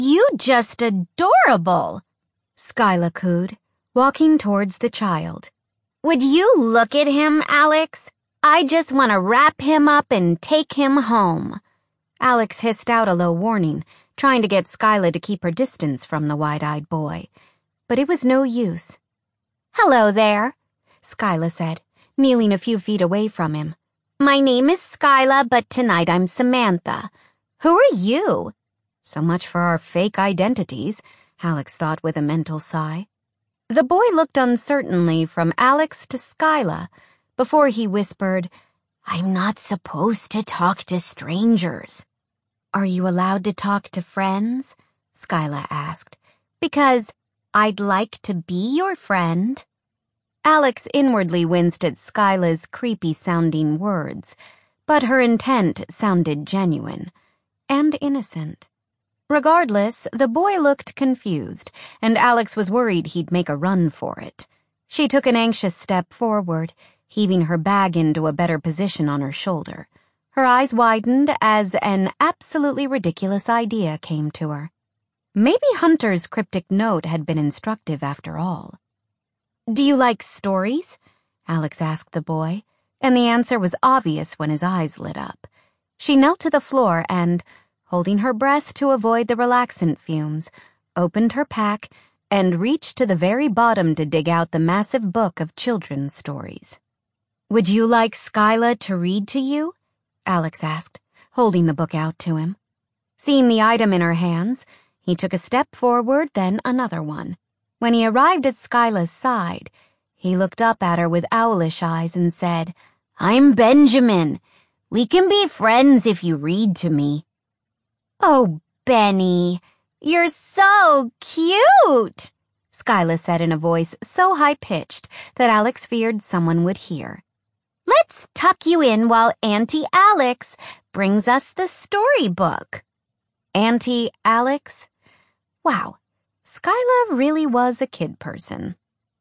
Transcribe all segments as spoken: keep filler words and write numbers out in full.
You just adorable, Skyla cooed, walking towards the child. Would you look at him, Alex? I just want to wrap him up and take him home. Alex hissed out a low warning, trying to get Skyla to keep her distance from the wide-eyed boy. But it was no use. Hello there, Skyla said, kneeling a few feet away from him. My name is Skyla, but tonight I'm Samantha. Who are you? So much for our fake identities, Alex thought with a mental sigh. The boy looked uncertainly from Alex to Skyla before he whispered, I'm not supposed to talk to strangers. Are you allowed to talk to friends? Skyla asked. Because I'd like to be your friend. Alex inwardly winced at Skyla's creepy-sounding words, but her intent sounded genuine and innocent. Regardless, the boy looked confused, and Alex was worried he'd make a run for it. She took an anxious step forward, heaving her bag into a better position on her shoulder. Her eyes widened as an absolutely ridiculous idea came to her. Maybe Hunter's cryptic note had been instructive after all. Do you like stories? Alex asked the boy, and the answer was obvious when his eyes lit up. She knelt to the floor and, holding her breath to avoid the relaxant fumes, opened her pack and reached to the very bottom to dig out the massive book of children's stories. Would you like Skyla to read to you? Alex asked, holding the book out to him. Seeing the item in her hands, he took a step forward, then another one. When he arrived at Skyla's side, he looked up at her with owlish eyes and said, I'm Benjamin. We can be friends if you read to me. Oh, Benny, you're so cute, Skyla said in a voice so high-pitched that Alex feared someone would hear. Let's tuck you in while Auntie Alex brings us the storybook. Auntie Alex? Wow, Skyla really was a kid person.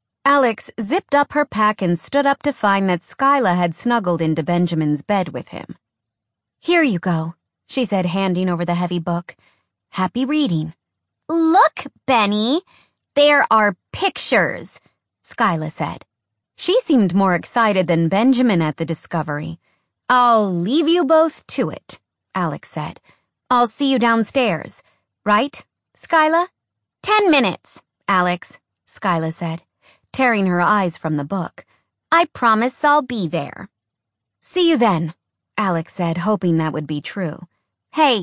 Alex zipped up her pack and stood up to find that Skyla had snuggled into Benjamin's bed with him. Here you go, she said, handing over the heavy book. Happy reading. Look, Benny, there are pictures, Skyla said. She seemed more excited than Benjamin at the discovery. I'll leave you both to it, Alex said. I'll see you downstairs. Right, Skyla? Ten minutes, Alex, Skyla said, tearing her eyes from the book. I promise I'll be there. See you then, Alex said, hoping that would be true. Hey,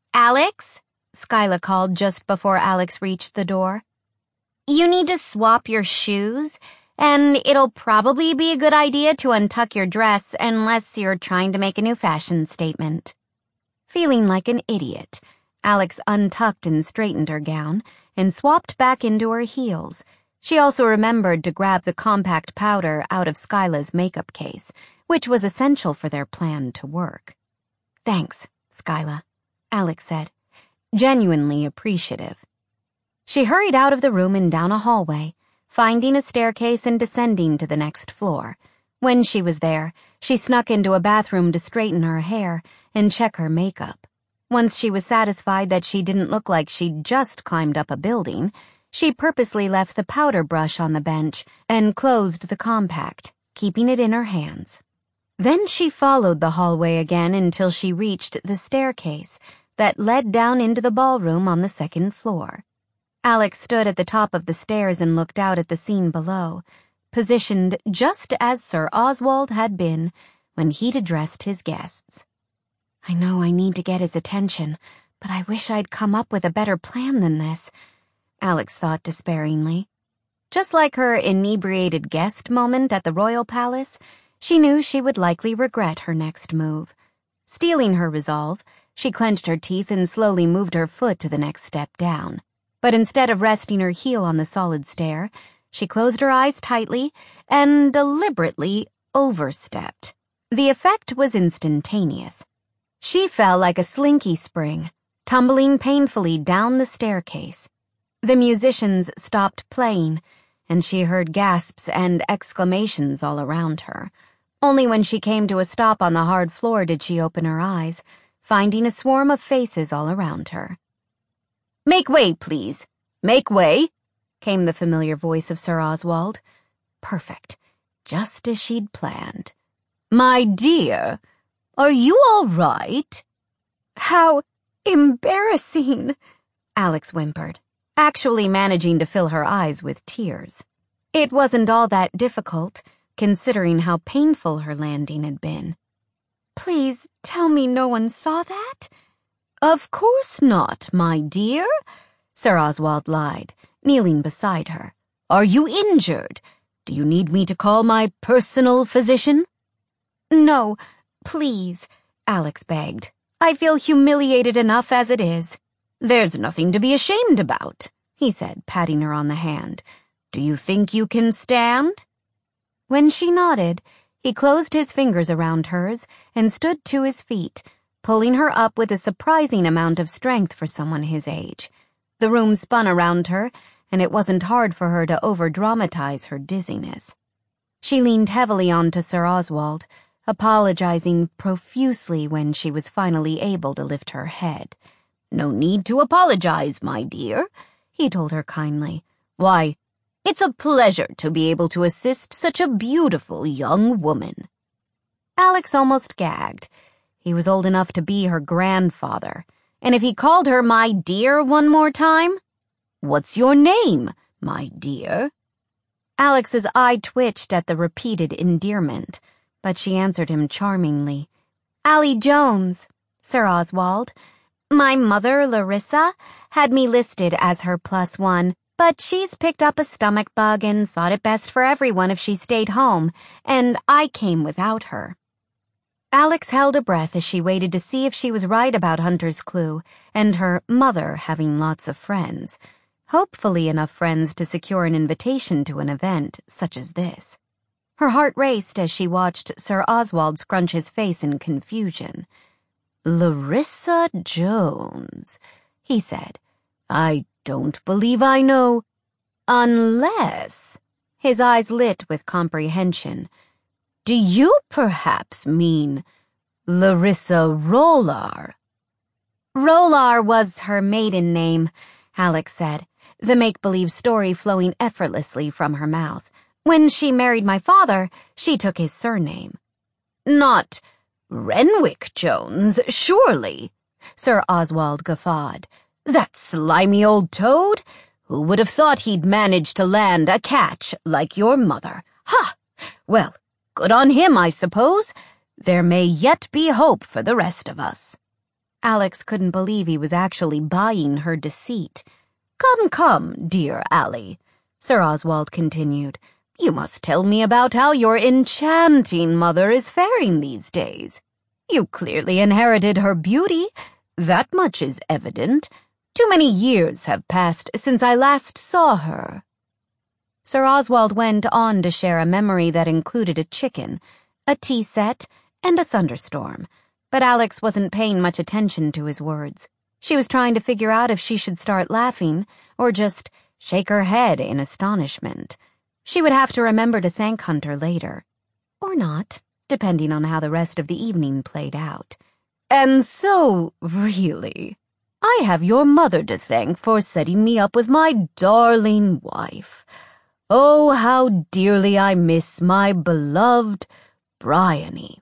Alex, Skyla called just before Alex reached the door. You need to swap your shoes, and it'll probably be a good idea to untuck your dress unless you're trying to make a new fashion statement. Feeling like an idiot, Alex untucked and straightened her gown and swapped back into her heels. She also remembered to grab the compact powder out of Skyla's makeup case, which was essential for their plan to work. Thanks, Skyla, Alex said, genuinely appreciative. She hurried out of the room and down a hallway, finding a staircase and descending to the next floor. When she was there, she snuck into a bathroom to straighten her hair and check her makeup. Once she was satisfied that she didn't look like she'd just climbed up a building, she purposely left the powder brush on the bench and closed the compact, keeping it in her hands. Then she followed the hallway again until she reached the staircase that led down into the ballroom on the second floor. Alex stood at the top of the stairs and looked out at the scene below, positioned just as Sir Oswald had been when he'd addressed his guests. I know I need to get his attention, but I wish I'd come up with a better plan than this, Alex thought despairingly. Just like her inebriated guest moment at the royal palace, she knew she would likely regret her next move. Stealing her resolve, she clenched her teeth and slowly moved her foot to the next step down. But instead of resting her heel on the solid stair, she closed her eyes tightly and deliberately overstepped. The effect was instantaneous. She fell like a slinky spring, tumbling painfully down the staircase. The musicians stopped playing, and she heard gasps and exclamations all around her. Only when she came to a stop on the hard floor did she open her eyes, finding a swarm of faces all around her. Make way, please. Make way, came the familiar voice of Sir Oswald. Perfect. Just as she'd planned. My dear, are you all right? How embarrassing, Alex whimpered, actually managing to fill her eyes with tears. It wasn't all that difficult, considering how painful her landing had been. Please tell me no one saw that? Of course not, my dear, Sir Oswald lied, kneeling beside her. Are you injured? Do you need me to call my personal physician? No, please, Alex begged. I feel humiliated enough as it is. There's nothing to be ashamed about, he said, patting her on the hand. Do you think you can stand? When she nodded, he closed his fingers around hers and stood to his feet, pulling her up with a surprising amount of strength for someone his age. The room spun around her, and it wasn't hard for her to over-dramatize her dizziness. She leaned heavily onto Sir Oswald, apologizing profusely when she was finally able to lift her head. No need to apologize, my dear, he told her kindly. Why, it's a pleasure to be able to assist such a beautiful young woman. Alex almost gagged. He was old enough to be her grandfather, and if he called her my dear one more time, what's your name, my dear? Alex's eye twitched at the repeated endearment, but she answered him charmingly. Allie Jones, Sir Oswald. My mother, Larissa, had me listed as her plus one, but she's picked up a stomach bug and thought it best for everyone if she stayed home, and I came without her. Alex held a breath as she waited to see if she was right about Hunter's clue and her mother having lots of friends. Hopefully enough friends to secure an invitation to an event such as this. Her heart raced as she watched Sir Oswald scrunch his face in confusion. Larissa Jones, he said. I don't believe I know. Unless... His eyes lit with comprehension. Do you perhaps mean Larissa Rolar? Rolar was her maiden name, Alex said, the make-believe story flowing effortlessly from her mouth. When she married my father, she took his surname. Not Renwick Jones, surely, Sir Oswald guffawed. That slimy old toad? Who would have thought he'd managed to land a catch like your mother? Ha! Well, good on him, I suppose. There may yet be hope for the rest of us. Alex couldn't believe he was actually buying her deceit. Come, come, dear Allie, Sir Oswald continued. You must tell me about how your enchanting mother is faring these days. You clearly inherited her beauty. That much is evident. Too many years have passed since I last saw her. Sir Oswald went on to share a memory that included a chicken, a tea set, and a thunderstorm, but Alex wasn't paying much attention to his words. She was trying to figure out if she should start laughing or just shake her head in astonishment. She would have to remember to thank Hunter later. Or not, depending on how the rest of the evening played out. And so, really, I have your mother to thank for setting me up with my darling wife. Oh, how dearly I miss my beloved Bryony.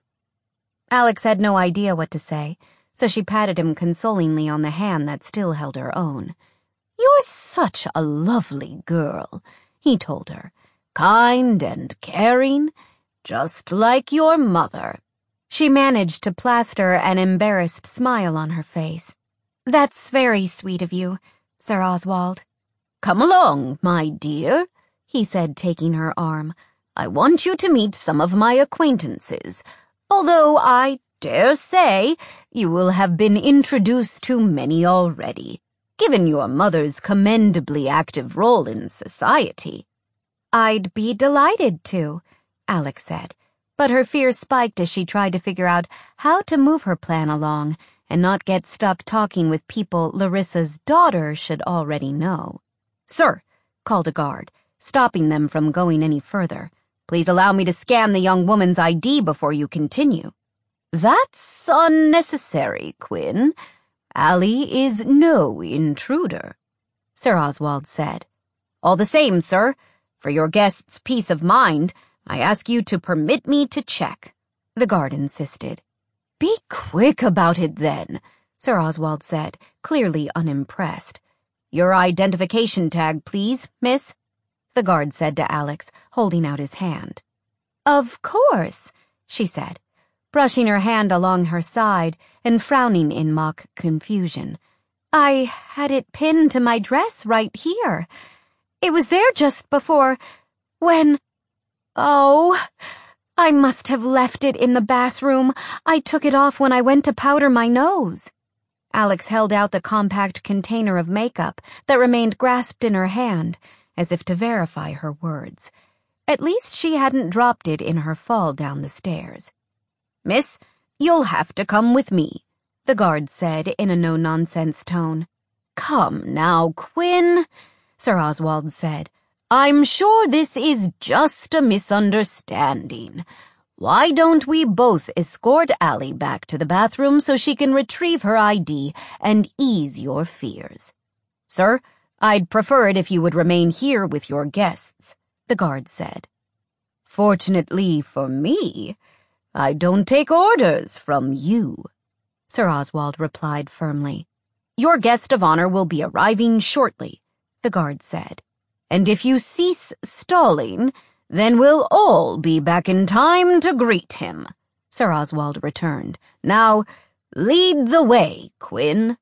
Alex had no idea what to say, so she patted him consolingly on the hand that still held her own. You're such a lovely girl, he told her. Kind and caring, just like your mother. She managed to plaster an embarrassed smile on her face. That's very sweet of you, Sir Oswald. Come along, my dear, he said, taking her arm. I want you to meet some of my acquaintances, although I dare say you will have been introduced to many already, given your mother's commendably active role in society. I'd be delighted to, Alex said, but her fears spiked as she tried to figure out how to move her plan along and not get stuck talking with people Larissa's daughter should already know. Sir, called a guard, stopping them from going any further. Please allow me to scan the young woman's I D before you continue. That's unnecessary, Quinn. Allie is no intruder. Sir Oswald said. All the same, sir, for your guest's peace of mind, I ask you to permit me to check, the guard insisted. Be quick about it, then, Sir Oswald said, clearly unimpressed. Your identification tag, please, miss, the guard said to Alex, holding out his hand. Of course, she said, brushing her hand along her side and frowning in mock confusion. I had it pinned to my dress right here. It was there just before, when... Oh, I must have left it in the bathroom. I took it off when I went to powder my nose. Alex held out the compact container of makeup that remained grasped in her hand, as if to verify her words. At least she hadn't dropped it in her fall down the stairs. Miss, you'll have to come with me, the guard said in a no-nonsense tone. Come now, Quinn, Sir Oswald said. I'm sure this is just a misunderstanding. Why don't we both escort Allie back to the bathroom so she can retrieve her I D and ease your fears? Sir, I'd prefer it if you would remain here with your guests, the guard said. Fortunately for me, I don't take orders from you, Sir Oswald replied firmly. Your guest of honor will be arriving shortly, the guard said. And if you cease stalling, then we'll all be back in time to greet him, Sir Oswald returned. Now, lead the way, Quinn.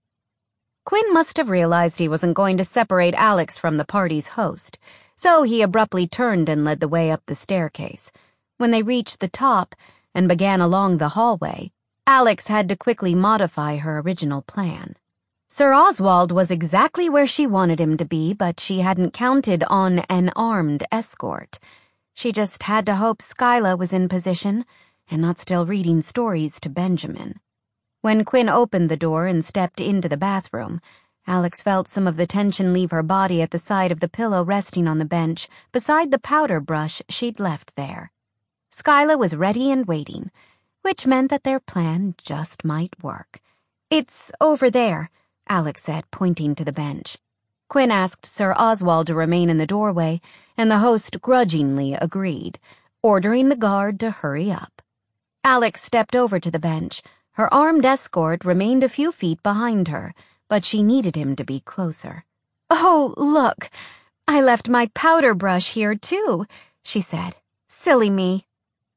Quinn must have realized he wasn't going to separate Alex from the party's host, so he abruptly turned and led the way up the staircase. When they reached the top and began along the hallway, Alex had to quickly modify her original plan. Sir Oswald was exactly where she wanted him to be, but she hadn't counted on an armed escort. She just had to hope Skyla was in position and not still reading stories to Benjamin. When Quinn opened the door and stepped into the bathroom, Alex felt some of the tension leave her body at the side of the pillow resting on the bench beside the powder brush she'd left there. Skyla was ready and waiting, which meant that their plan just might work. It's over there, Alex said, pointing to the bench. Quinn asked Sir Oswald to remain in the doorway, and the host grudgingly agreed, ordering the guard to hurry up. Alex stepped over to the bench. Her armed escort remained a few feet behind her, but she needed him to be closer. Oh, look, I left my powder brush here, too, she said. Silly me.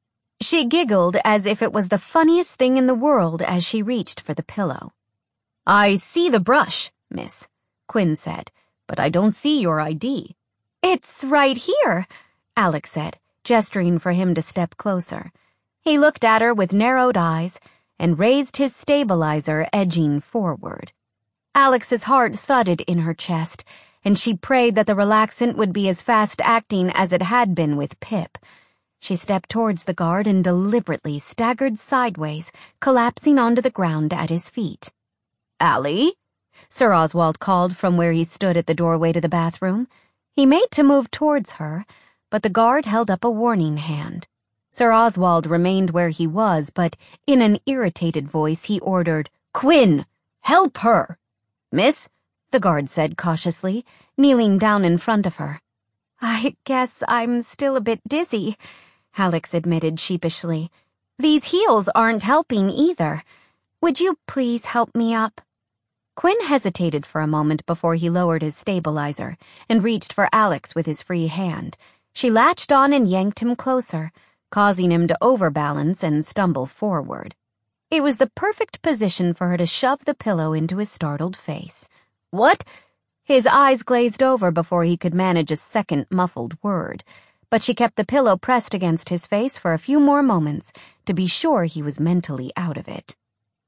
She giggled as if it was the funniest thing in the world as she reached for the pillow. I see the brush, miss, Quinn said, but I don't see your I D. It's right here, Alex said, gesturing for him to step closer. He looked at her with narrowed eyes and raised his stabilizer, edging forward. Alex's heart thudded in her chest, and she prayed that the relaxant would be as fast-acting as it had been with Pip. She stepped towards the guard and deliberately staggered sideways, collapsing onto the ground at his feet. Allie? Sir Oswald called from where he stood at the doorway to the bathroom. He made to move towards her, but the guard held up a warning hand. Sir Oswald remained where he was, but in an irritated voice he ordered, Quinn, help her! Miss, the guard said cautiously, kneeling down in front of her. I guess I'm still a bit dizzy, Alex admitted sheepishly. These heels aren't helping either. Would you please help me up? Quinn hesitated for a moment before he lowered his stabilizer and reached for Alex with his free hand. She latched on and yanked him closer, causing him to overbalance and stumble forward. It was the perfect position for her to shove the pillow into his startled face. What? His eyes glazed over before he could manage a second muffled word, but she kept the pillow pressed against his face for a few more moments to be sure he was mentally out of it.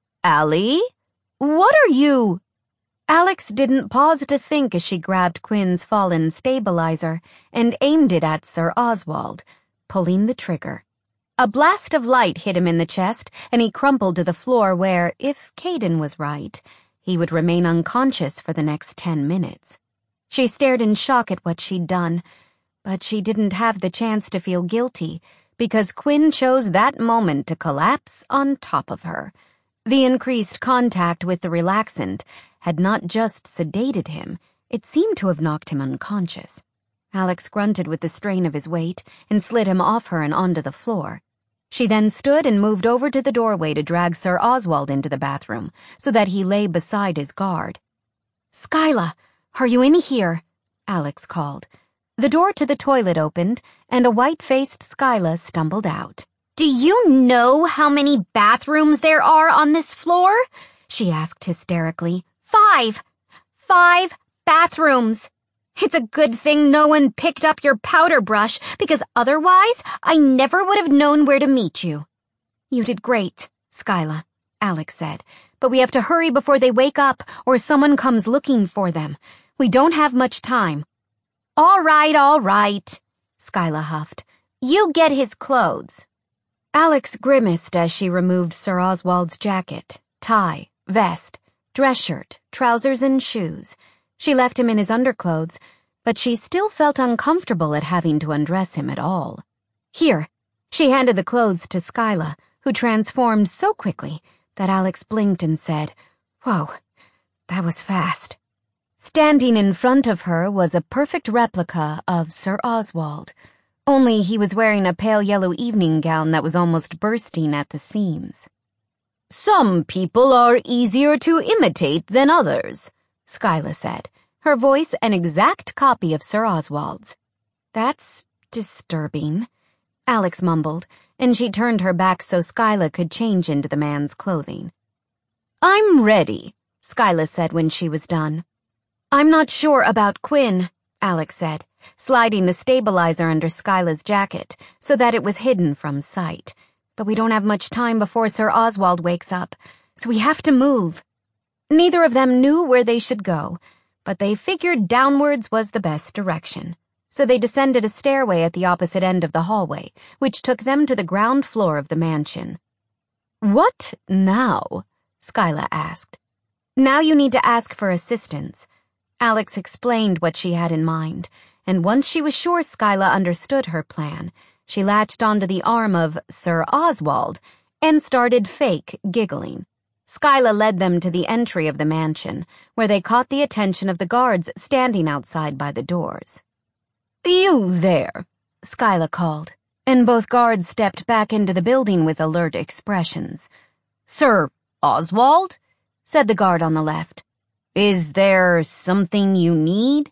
Allie? What are you? Alex didn't pause to think as she grabbed Quinn's fallen stabilizer and aimed it at Sir Oswald, pulling the trigger. A blast of light hit him in the chest, and he crumpled to the floor where, if Caden was right, he would remain unconscious for the next ten minutes. She stared in shock at what she'd done, but she didn't have the chance to feel guilty because Quinn chose that moment to collapse on top of her. The increased contact with the relaxant had not just sedated him, It seemed to have knocked him unconscious. Alex grunted with the strain of his weight and slid him off her and onto the floor. She then stood and moved over to the doorway to drag Sir Oswald into the bathroom so that he lay beside his guard. "Skyla, are you in here?" Alex called. The door to the toilet opened, and a white-faced Skyla stumbled out. "Do you know how many bathrooms there are on this floor?" she asked hysterically. Five! Five bathrooms! It's a good thing no one picked up your powder brush, because otherwise I never would have known where to meet you. "You did great, Skyla," Alex said, "but we have to hurry before they wake up or someone comes looking for them. We don't have much time." "All right, all right," Skyla huffed. "You get his clothes." Alex grimaced as she removed Sir Oswald's jacket, tie, vest, dress shirt, trousers, and shoes. She left him in his underclothes, but she still felt uncomfortable at having to undress him at all. "Here," she handed the clothes to Skyla, who transformed so quickly that Alex blinked and said, "Whoa, that was fast." Standing in front of her was a perfect replica of Sir Oswald, only he was wearing a pale yellow evening gown that was almost bursting at the seams. "Some people are easier to imitate than others," Skyla said, her voice an exact copy of Sir Oswald's. "That's disturbing," Alex mumbled, and she turned her back so Skyla could change into the man's clothing. "I'm ready," Skyla said when she was done. "I'm not sure about Quinn," Alex said, sliding the stabilizer under Skyla's jacket so that it was hidden from sight. "But we don't have much time before Sir Oswald wakes up, so we have to move." Neither of them knew where they should go, but they figured downwards was the best direction. So they descended a stairway at the opposite end of the hallway, which took them to the ground floor of the mansion. "What now?" Skyla asked. "Now you need to ask for assistance." Alex explained what she had in mind, and once she was sure Skyla understood her plan, she latched onto the arm of Sir Oswald and started fake giggling. Skyla led them to the entry of the mansion, where they caught the attention of the guards standing outside by the doors. "You there," Skyla called, and both guards stepped back into the building with alert expressions. "Sir Oswald?" said the guard on the left. "Is there something you need?"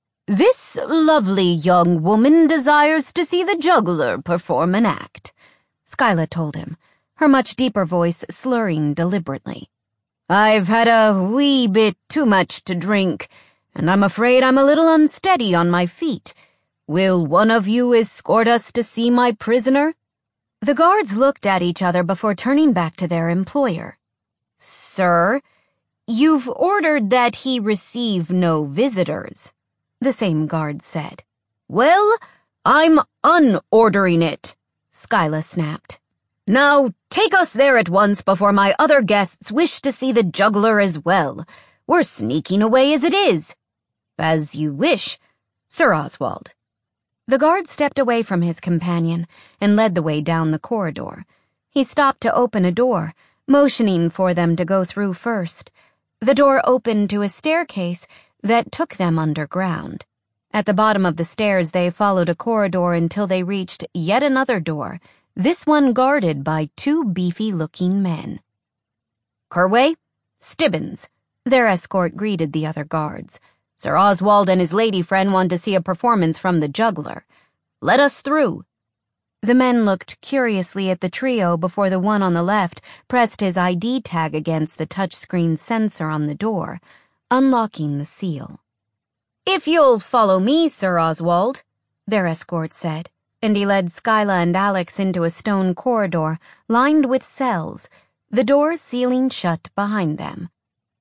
"This lovely young woman desires to see the juggler perform an act," Skyla told him, her much deeper voice slurring deliberately. "I've had a wee bit too much to drink, and I'm afraid I'm a little unsteady on my feet. Will one of you escort us to see my prisoner?" The guards looked at each other before turning back to their employer. "Sir, you've ordered that he receive no visitors," the same guard said. "Well, I'm unordering it," Skyla snapped. "Now take us there at once before my other guests wish to see the juggler as well. We're sneaking away as it is." "As you wish, Sir Oswald." The guard stepped away from his companion and led the way down the corridor. He stopped to open a door, motioning for them to go through first. The door opened to a staircase that took them underground. At the bottom of the stairs, they followed a corridor until they reached yet another door, this one guarded by two beefy-looking men. "Kerway, Stibbins," their escort greeted the other guards. "Sir Oswald and his lady friend want to see a performance from the juggler. Let us through." The men looked curiously at the trio before the one on the left pressed his I D tag against the touchscreen sensor on the door, unlocking the seal. "If you'll follow me, Sir Oswald," their escort said, and he led Skyla and Alex into a stone corridor lined with cells, the door sealing shut behind them.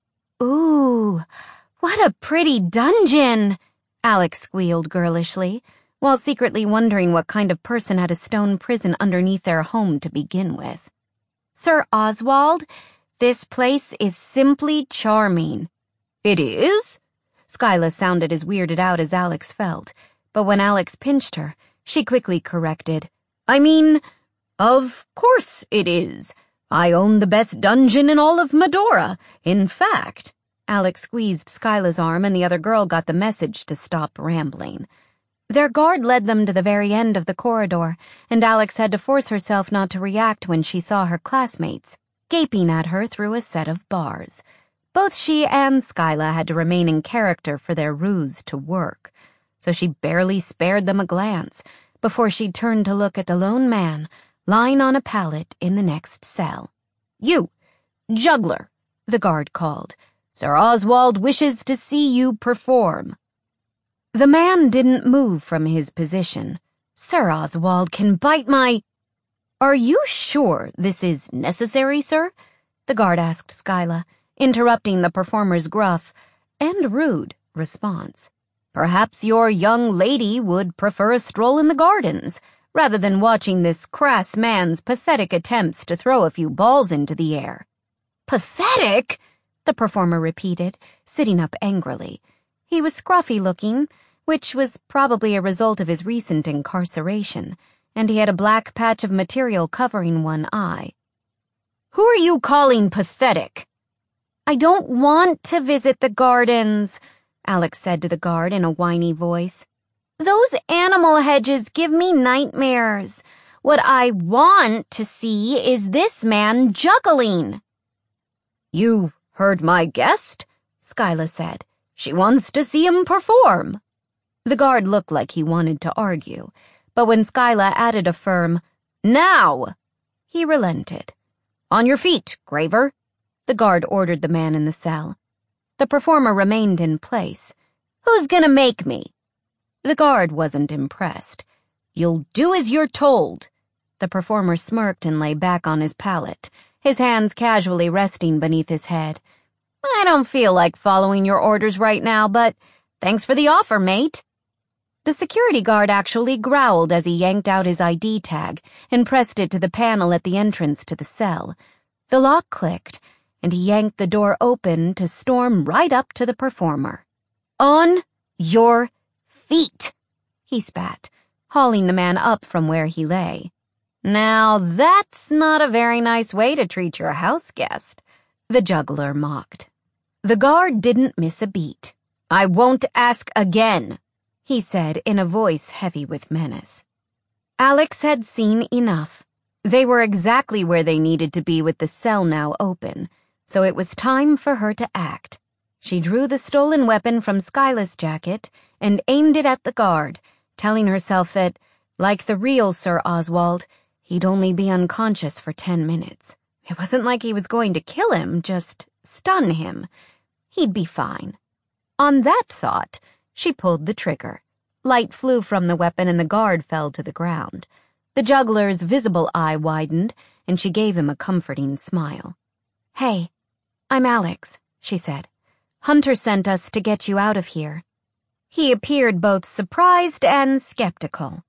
"Ooh, what a pretty dungeon!" Alex squealed girlishly, while secretly wondering what kind of person had a stone prison underneath their home to begin with. "Sir Oswald, this place is simply charming." "It is?" Skyla sounded as weirded out as Alex felt, but when Alex pinched her, she quickly corrected. "I mean, of course it is. I own the best dungeon in all of Medora. In fact," Alex squeezed Skyla's arm and the other girl got the message to stop rambling. Their guard led them to the very end of the corridor, and Alex had to force herself not to react when she saw her classmates, gaping at her through a set of bars. Both she and Skyla had to remain in character for their ruse to work, so she barely spared them a glance before she turned to look at the lone man lying on a pallet in the next cell. "You, juggler," the guard called. "Sir Oswald wishes to see you perform." The man didn't move from his position. "Sir Oswald can bite my—" "Are you sure this is necessary, sir?" the guard asked Skyla, interrupting the performer's gruff and rude response. "Perhaps your young lady would prefer a stroll in the gardens, rather than watching this crass man's pathetic attempts to throw a few balls into the air." "Pathetic?" the performer repeated, sitting up angrily. He was scruffy-looking, which was probably a result of his recent incarceration, and he had a black patch of material covering one eye. "Who are you calling pathetic?" "I don't want to visit the gardens," Alex said to the guard in a whiny voice. "Those animal hedges give me nightmares. What I want to see is this man juggling." "You heard my guest?" Skyla said. "She wants to see him perform." The guard looked like he wanted to argue, but when Skyla added a firm, "Now!" he relented. "On your feet, Graver," the guard ordered the man in the cell. The performer remained in place. "Who's gonna make me?" The guard wasn't impressed. "You'll do as you're told." The performer smirked and lay back on his pallet, his hands casually resting beneath his head. "I don't feel like following your orders right now, but thanks for the offer, mate." The security guard actually growled as he yanked out his I D tag and pressed it to the panel at the entrance to the cell. The lock clicked, and he yanked the door open to storm right up to the performer. "On your feet," he spat, hauling the man up from where he lay. "Now that's not a very nice way to treat your house guest," the juggler mocked. The guard didn't miss a beat. "I won't ask again," he said in a voice heavy with menace. Alex had seen enough. They were exactly where they needed to be with the cell now open, so it was time for her to act. She drew the stolen weapon from Skyla's jacket and aimed it at the guard, telling herself that, like the real Sir Oswald, he'd only be unconscious for ten minutes. It wasn't like he was going to kill him, just stun him. He'd be fine. On that thought, she pulled the trigger. Light flew from the weapon and the guard fell to the ground. The juggler's visible eye widened, and she gave him a comforting smile. "Hey, I'm Alex," she said. "Hunter sent us to get you out of here." He appeared both surprised and skeptical.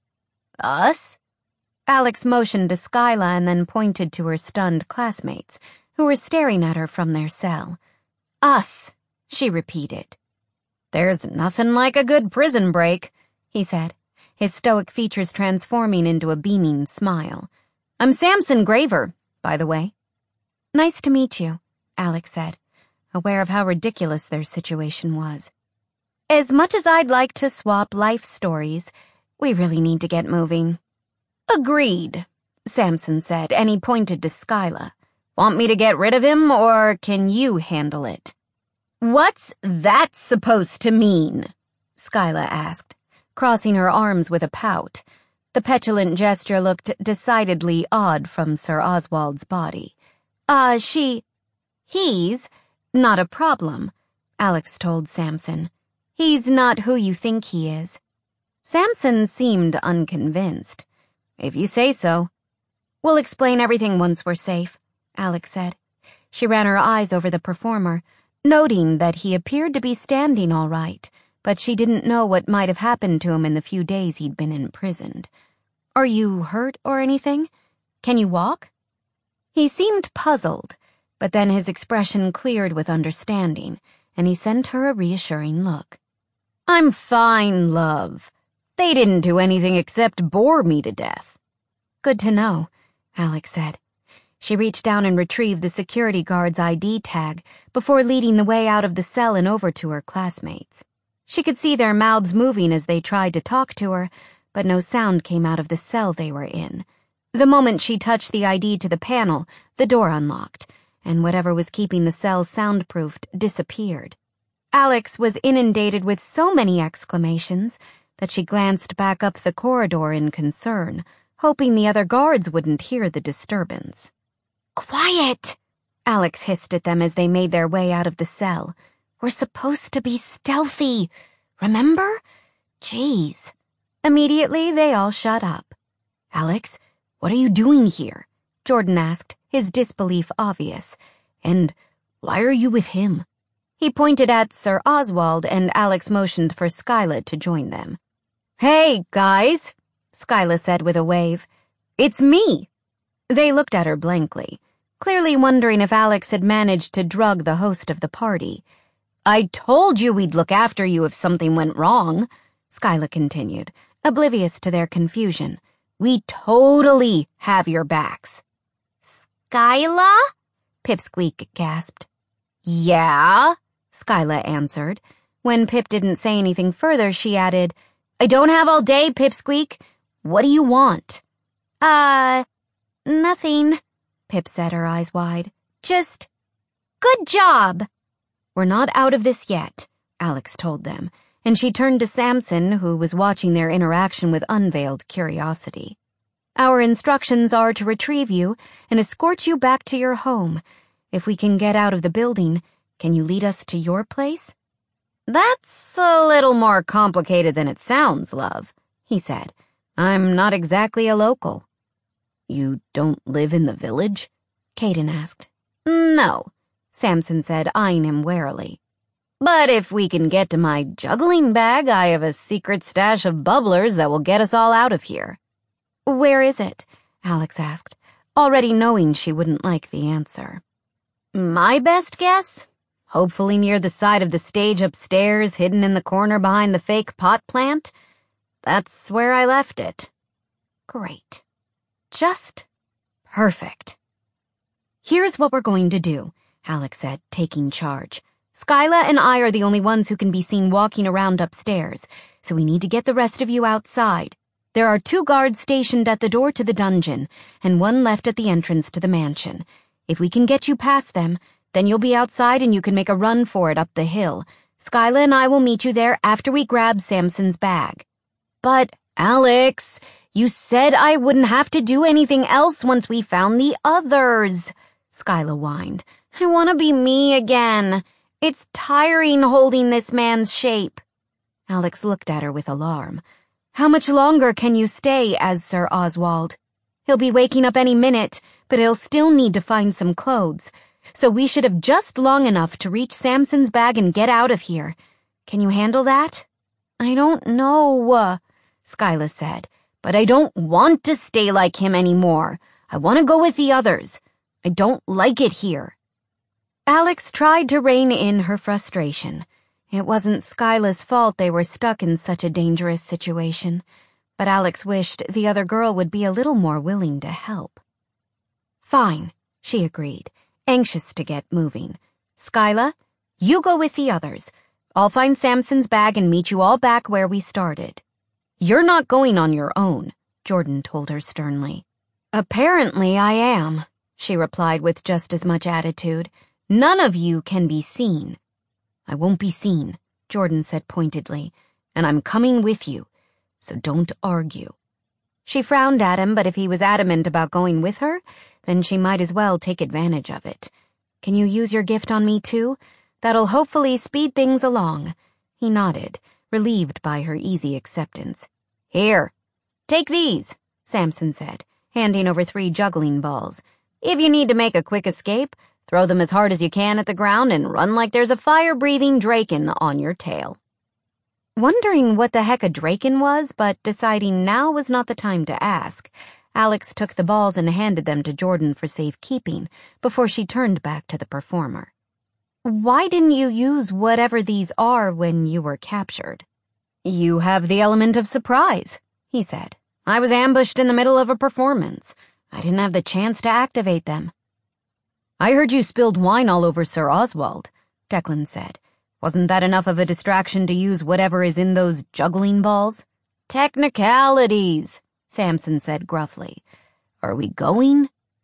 "Us?" Alex motioned to Skyla and then pointed to her stunned classmates, who were staring at her from their cell. "Us," she repeated. "There's nothing like a good prison break," he said, his stoic features transforming into a beaming smile. "I'm Samson Graver, by the way." "Nice to meet you," Alex said, aware of how ridiculous their situation was. "As much as I'd like to swap life stories, we really need to get moving." "Agreed," Samson said, and he pointed to Skyla. "Want me to get rid of him, or can you handle it?" "What's that supposed to mean?" Skyla asked, crossing her arms with a pout. The petulant gesture looked decidedly odd from Sir Oswald's body. Uh, she... He's not a problem, Alex told Samson. "He's not who you think he is." Samson seemed unconvinced. "If you say so." "We'll explain everything once we're safe," Alex said. She ran her eyes over the performer, noting that he appeared to be standing all right, but she didn't know what might have happened to him in the few days he'd been imprisoned. "Are you hurt or anything? Can you walk?" He seemed puzzled, but then his expression cleared with understanding, and he sent her a reassuring look. "I'm fine, love. They didn't do anything except bore me to death." "Good to know," Alex said. She reached down and retrieved the security guard's I D tag before leading the way out of the cell and over to her classmates. She could see their mouths moving as they tried to talk to her, but no sound came out of the cell they were in. The moment she touched the I D to the panel, the door unlocked, and whatever was keeping the cell soundproofed disappeared. Alex was inundated with so many exclamations that she glanced back up the corridor in concern, hoping the other guards wouldn't hear the disturbance. "Quiet!" Alex hissed at them as they made their way out of the cell. "We're supposed to be stealthy, remember? Jeez." Immediately, they all shut up. "Alex, what are you doing here?" Jordan asked, his disbelief obvious. "And why are you with him?" He pointed at Sir Oswald, and Alex motioned for Skyla to join them. "Hey, guys," Skyla said with a wave. "It's me." They looked at her blankly, clearly wondering if Alex had managed to drug the host of the party. "I told you we'd look after you if something went wrong," Skyla continued, oblivious to their confusion. "We totally have your backs." "Skyla?" Pipsqueak gasped. "Yeah?" Skyla answered. When Pip didn't say anything further, she added, "I don't have all day, Pipsqueak. What do you want?" Uh, nothing, Pip said, her eyes wide. "Just, good job." "We're not out of this yet," Alex told them, and she turned to Samson, who was watching their interaction with unveiled curiosity. "Our instructions are to retrieve you and escort you back to your home. If we can get out of the building, can you lead us to your place?" "That's a little more complicated than it sounds, love," he said. "I'm not exactly a local." "You don't live in the village?" Caden asked. "No," Samson said, eyeing him warily. "But if we can get to my juggling bag, I have a secret stash of bubblers that will get us all out of here." "Where is it?" Alex asked, already knowing she wouldn't like the answer. "My best guess? Hopefully near the side of the stage upstairs, hidden in the corner behind the fake pot plant. That's where I left it." "Great. Just perfect." "Here's what we're going to do," Alex said, taking charge. "Skyla and I are the only ones who can be seen walking around upstairs, so we need to get the rest of you outside. There are two guards stationed at the door to the dungeon, and one left at the entrance to the mansion. If we can get you past them, then you'll be outside and you can make a run for it up the hill. Skyla and I will meet you there after we grab Samson's bag." "But, Alex, you said I wouldn't have to do anything else once we found the others," Skyla whined. "I want to be me again. It's tiring holding this man's shape." Alex looked at her with alarm. "How much longer can you stay as Sir Oswald? He'll be waking up any minute, but he'll still need to find some clothes. So we should have just long enough to reach Samson's bag and get out of here. Can you handle that?" "I don't know," Skyla said, "but I don't want to stay like him anymore. I want to go with the others. I don't like it here." Alex tried to rein in her frustration. It wasn't Skyla's fault they were stuck in such a dangerous situation, but Alex wished the other girl would be a little more willing to help. "Fine," she agreed, anxious to get moving. "Skyla, you go with the others. I'll find Samson's bag and meet you all back where we started." "You're not going on your own," Jordan told her sternly. "Apparently I am," she replied with just as much attitude. "None of you can be seen." "I won't be seen," Jordan said pointedly, "and I'm coming with you, so don't argue." She frowned at him, but if he was adamant about going with her, then she might as well take advantage of it. "Can you use your gift on me too? That'll hopefully speed things along." He nodded, relieved by her easy acceptance. "Here, take these," Samson said, handing over three juggling balls. "If you need to make a quick escape, throw them as hard as you can at the ground and run like there's a fire-breathing draken on your tail." Wondering what the heck a draken was, but deciding now was not the time to ask, Alex took the balls and handed them to Jordan for safekeeping before she turned back to the performer. "Why didn't you use whatever these are when you were captured?" "You have the element of surprise," he said. "I was ambushed in the middle of a performance. I didn't have the chance to activate them. I heard you spilled wine all over Sir Oswald, Declan said. Wasn't that enough of a distraction to use whatever is in those juggling balls? Technicalities, Samson said gruffly. Are we going?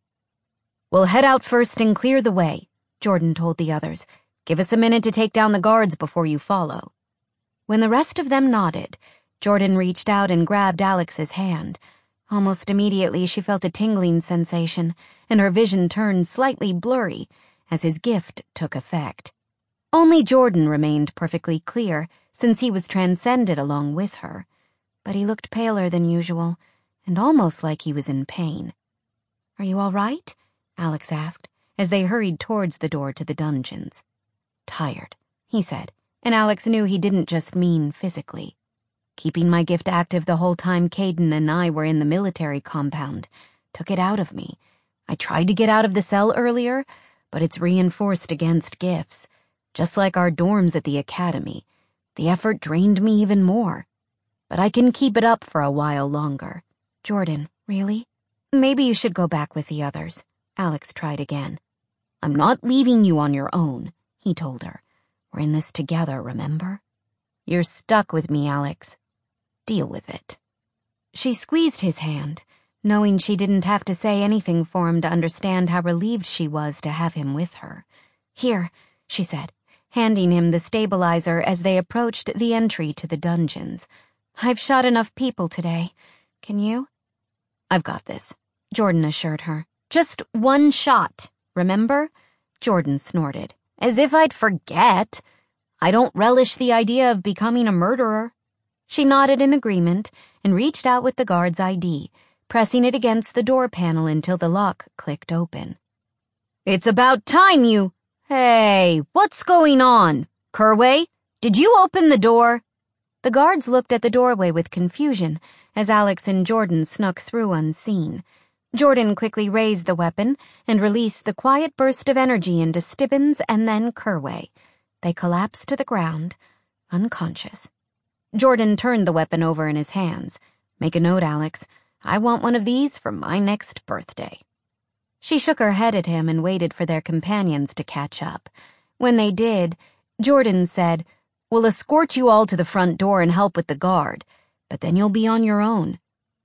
We'll head out first and clear the way, Jordan told the others. Give us a minute to take down the guards before you follow. When the rest of them nodded, Jordan reached out and grabbed Alex's hand. Almost immediately she felt a tingling sensation, and her vision turned slightly blurry as his gift took effect. Only Jordan remained perfectly clear, since he was transcended along with her. But he looked paler than usual, and almost like he was in pain. Are you all right? Alex asked, as they hurried towards the door to the dungeons. Tired, he said, and Alex knew he didn't just mean physically. Keeping my gift active the whole time Caden and I were in the military compound took it out of me. I tried to get out of the cell earlier, but it's reinforced against gifts. Just like our dorms at the academy, the effort drained me even more. But I can keep it up for a while longer. Jordan, really? Maybe you should go back with the others. Alex tried again. I'm not leaving you on your own, he told her. We're in this together, remember? You're stuck with me, Alex. Deal with it. She squeezed his hand, knowing she didn't have to say anything for him to understand how relieved she was to have him with her. Here, she said, handing him the stabilizer as they approached the entry to the dungeons. I've shot enough people today. Can you? I've got this, Jordan assured her. Just one shot, remember? Jordan snorted. As if I'd forget. I don't relish the idea of becoming a murderer. She nodded in agreement and reached out with the guard's I D, pressing it against the door panel until the lock clicked open. It's about time you... Hey, what's going on? Kerway, did you open the door? The guards looked at the doorway with confusion as Alex and Jordan snuck through unseen. Jordan quickly raised the weapon and released the quiet burst of energy into Stibbins and then Kerway. They collapsed to the ground, unconscious. Jordan turned the weapon over in his hands. Make a note, Alex. I want one of these for my next birthday. She shook her head at him and waited for their companions to catch up. When they did, Jordan said, We'll escort you all to the front door and help with the guard, but then you'll be on your own.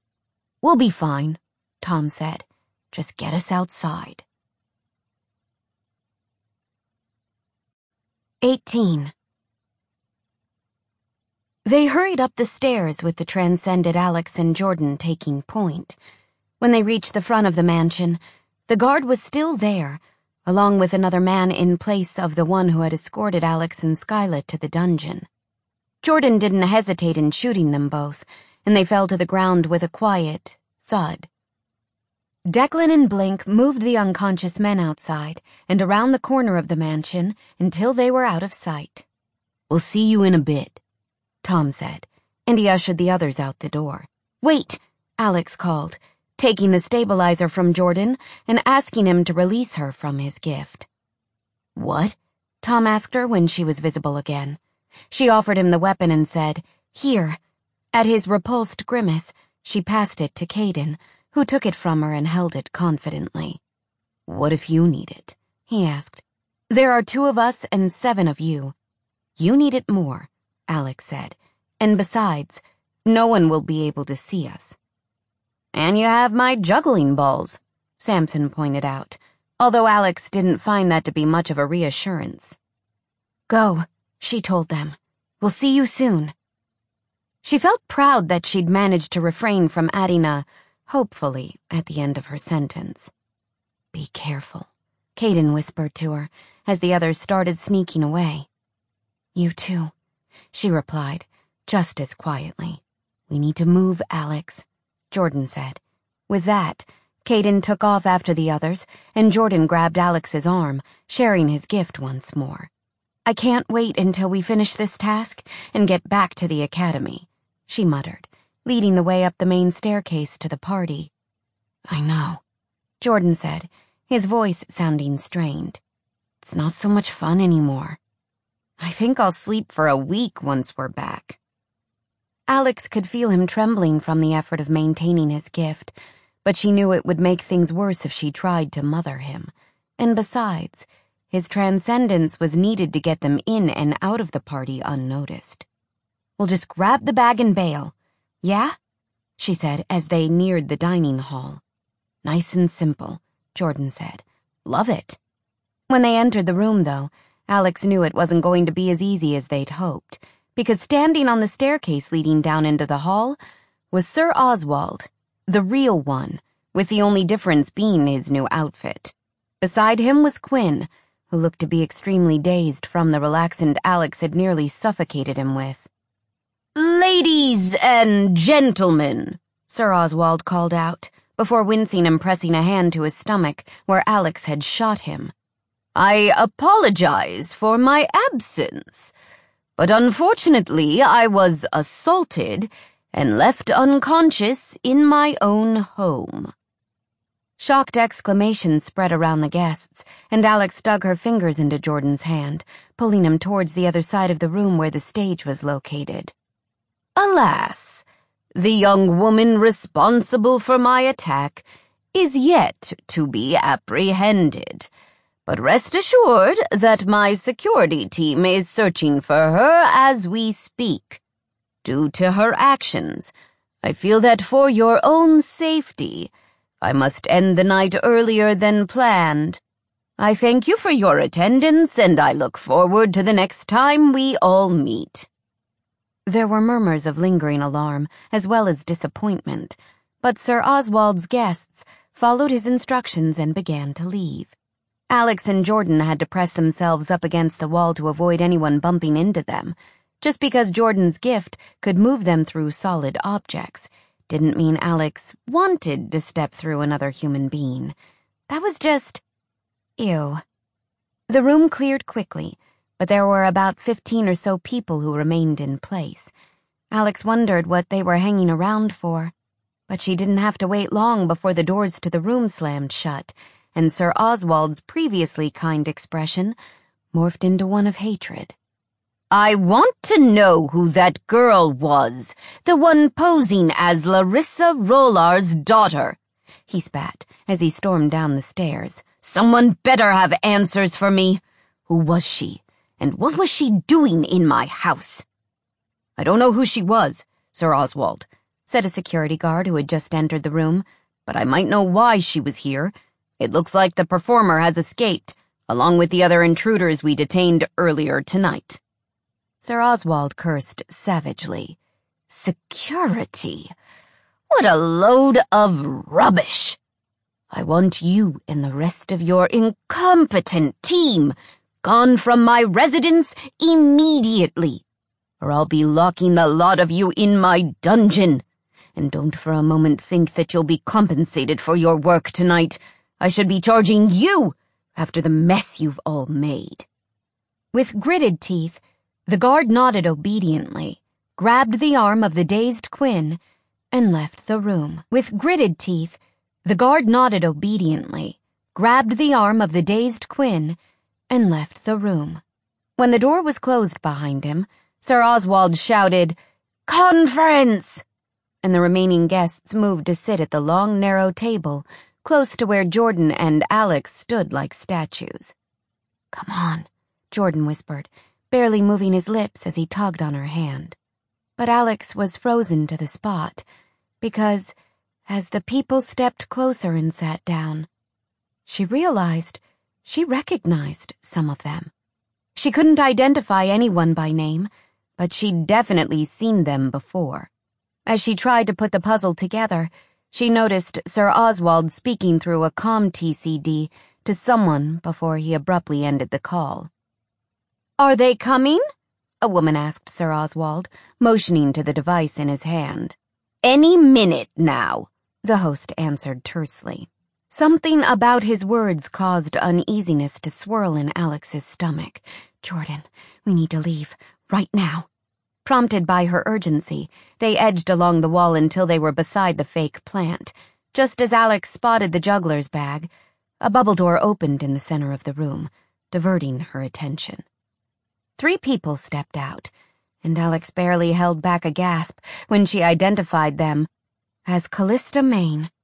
We'll be fine, Tom said. Just get us outside. Eighteen. They hurried up the stairs with the transcended Alex and Jordan taking point. When they reached the front of the mansion, the guard was still there, along with another man in place of the one who had escorted Alex and Skyla to the dungeon. Jordan didn't hesitate in shooting them both, and they fell to the ground with a quiet thud. Declan and Blink moved the unconscious men outside and around the corner of the mansion until they were out of sight. We'll see you in a bit, Tom said, and he ushered the others out the door. Wait, Alex called, taking the stabilizer from Jordan and asking him to release her from his gift. What? Tom asked her when she was visible again. She offered him the weapon and said, Here. At his repulsed grimace, she passed it to Caden, who took it from her and held it confidently. What if you need it? He asked. There are two of us and seven of you. You need it more, Alex said, and besides, no one will be able to see us. And you have my juggling balls, Samson pointed out, although Alex didn't find that to be much of a reassurance. Go, she told them. We'll see you soon. She felt proud that she'd managed to refrain from adding a hopefully at the end of her sentence. Be careful, Caden whispered to her as the others started sneaking away. You too, she replied, just as quietly. We need to move, Alex, Jordan said. With that, Caden took off after the others, and Jordan grabbed Alex's arm, sharing his gift once more. I can't wait until we finish this task and get back to the academy, she muttered, leading the way up the main staircase to the party. I know, Jordan said, his voice sounding strained. It's not so much fun anymore. I think I'll sleep for a week once we're back. Alex could feel him trembling from the effort of maintaining his gift, but she knew it would make things worse if she tried to mother him. And besides, his transcendence was needed to get them in and out of the party unnoticed. "We'll just grab the bag and bail. Yeah?" she said as they neared the dining hall. "Nice and simple," Jordan said. "Love it." When they entered the room, though, Alex knew it wasn't going to be as easy as they'd hoped, because standing on the staircase leading down into the hall was Sir Oswald, the real one, with the only difference being his new outfit. Beside him was Quinn, who looked to be extremely dazed from the relaxant Alex had nearly suffocated him with. "Ladies and gentlemen," Sir Oswald called out, before wincing and pressing a hand to his stomach where Alex had shot him. "I apologize for my absence, but unfortunately I was assaulted and left unconscious in my own home." Shocked exclamations spread around the guests, and Alex dug her fingers into Jordan's hand, pulling him towards the other side of the room where the stage was located. "Alas, the young woman responsible for my attack is yet to be apprehended, but rest assured that my security team is searching for her as we speak. Due to her actions, I feel that for your own safety, I must end the night earlier than planned. I thank you for your attendance, and I look forward to the next time we all meet." There were murmurs of lingering alarm, as well as disappointment, but Sir Oswald's guests followed his instructions and began to leave. Alex and Jordan had to press themselves up against the wall to avoid anyone bumping into them. Just because Jordan's gift could move them through solid objects didn't mean Alex wanted to step through another human being. That was just... ew. The room cleared quickly, but there were about fifteen or so people who remained in place. Alex wondered what they were hanging around for, but she didn't have to wait long before the doors to the room slammed shut, and Sir Oswald's previously kind expression morphed into one of hatred. "I want to know who that girl was, the one posing as Larissa Rollar's daughter," he spat as he stormed down the stairs. "Someone better have answers for me. Who was she, and what was she doing in my house?" "I don't know who she was, Sir Oswald," said a security guard who had just entered the room, "but I might know why she was here. It looks like the performer has escaped, along with the other intruders we detained earlier tonight." Sir Oswald cursed savagely. "Security? What a load of rubbish! I want you and the rest of your incompetent team gone from my residence immediately, or I'll be locking the lot of you in my dungeon. And don't for a moment think that you'll be compensated for your work tonight. I should be charging you after the mess you've all made." With gritted teeth, the guard nodded obediently, grabbed the arm of the dazed Quinn, and left the room. With gritted teeth, the guard nodded obediently, grabbed the arm of the dazed Quinn, and left the room. When the door was closed behind him, Sir Oswald shouted, "Conference!" and the remaining guests moved to sit at the long, narrow table close to where Jordan and Alex stood like statues. "Come on," Jordan whispered, barely moving his lips as he tugged on her hand. But Alex was frozen to the spot, because, as the people stepped closer and sat down, she realized she recognized some of them. She couldn't identify anyone by name, but she'd definitely seen them before. As she tried to put the puzzle together, she noticed Sir Oswald speaking through a comm T C D to someone before he abruptly ended the call. "Are they coming?" a woman asked Sir Oswald, motioning to the device in his hand. "Any minute now," the host answered tersely. Something about his words caused uneasiness to swirl in Alex's stomach. "Jordan, we need to leave, right now." Prompted by her urgency, they edged along the wall until they were beside the fake plant. Just as Alex spotted the juggler's bag, a bubble door opened in the center of the room, diverting her attention. Three people stepped out, and Alex barely held back a gasp when she identified them as Callista Maine,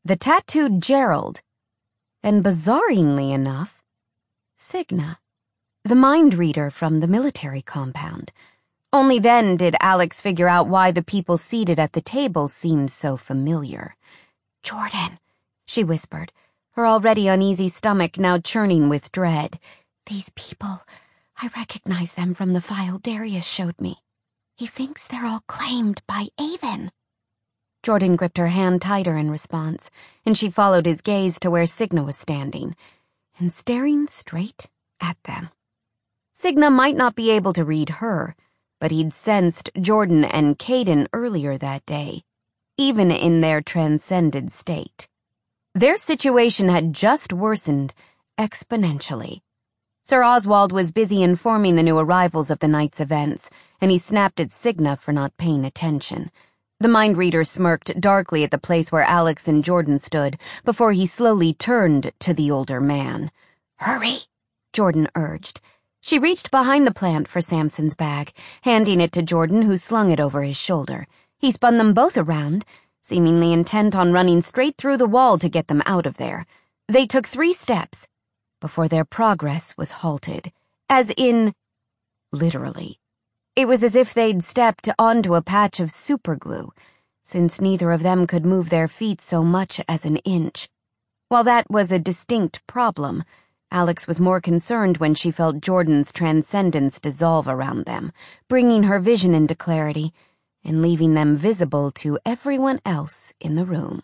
the tattooed Gerald, and bizarrely enough, Cigna, the mind reader from the military compound. Only then did Alex figure out why the people seated at the table seemed so familiar. "Jordan," she whispered, her already uneasy stomach now churning with dread. "These people, I recognize them from the file Darius showed me. He thinks they're all claimed by Avon." Jordan gripped her hand tighter in response, and she followed his gaze to where Cigna was standing, and staring straight at them. Cigna might not be able to read her, but he'd sensed Jordan and Caden earlier that day, even in their transcended state. Their situation had just worsened exponentially. Sir Oswald was busy informing the new arrivals of the night's events, and he snapped at Cigna for not paying attention. The mind reader smirked darkly at the place where Alex and Jordan stood before he slowly turned to the older man. "Hurry," Jordan urged. She reached behind the plant for Samson's bag, handing it to Jordan, who slung it over his shoulder. He spun them both around, seemingly intent on running straight through the wall to get them out of there. They took three steps before their progress was halted, as in, literally. It was as if they'd stepped onto a patch of superglue, since neither of them could move their feet so much as an inch. While that was a distinct problem, Alex was more concerned when she felt Jordan's transcendence dissolve around them, bringing her vision into clarity and leaving them visible to everyone else in the room.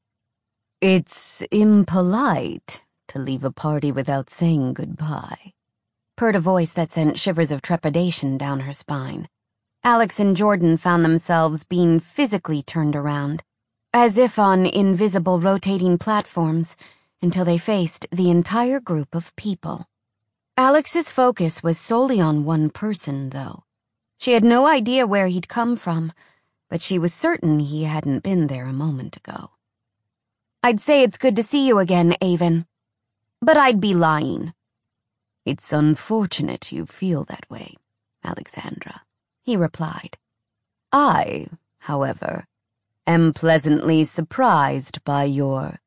"It's impolite to leave a party without saying goodbye," purred a voice that sent shivers of trepidation down her spine. Alex and Jordan found themselves being physically turned around, as if on invisible rotating platforms, until they faced the entire group of people. Alex's focus was solely on one person, though. She had no idea where he'd come from, but she was certain he hadn't been there a moment ago. "I'd say it's good to see you again, Avon, but I'd be lying." "It's unfortunate you feel that way, Alexandra," he replied. "I, however, am pleasantly surprised by your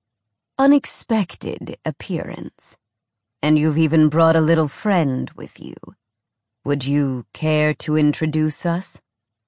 unexpected appearance. And you've even brought a little friend with you. Would you care to introduce us?"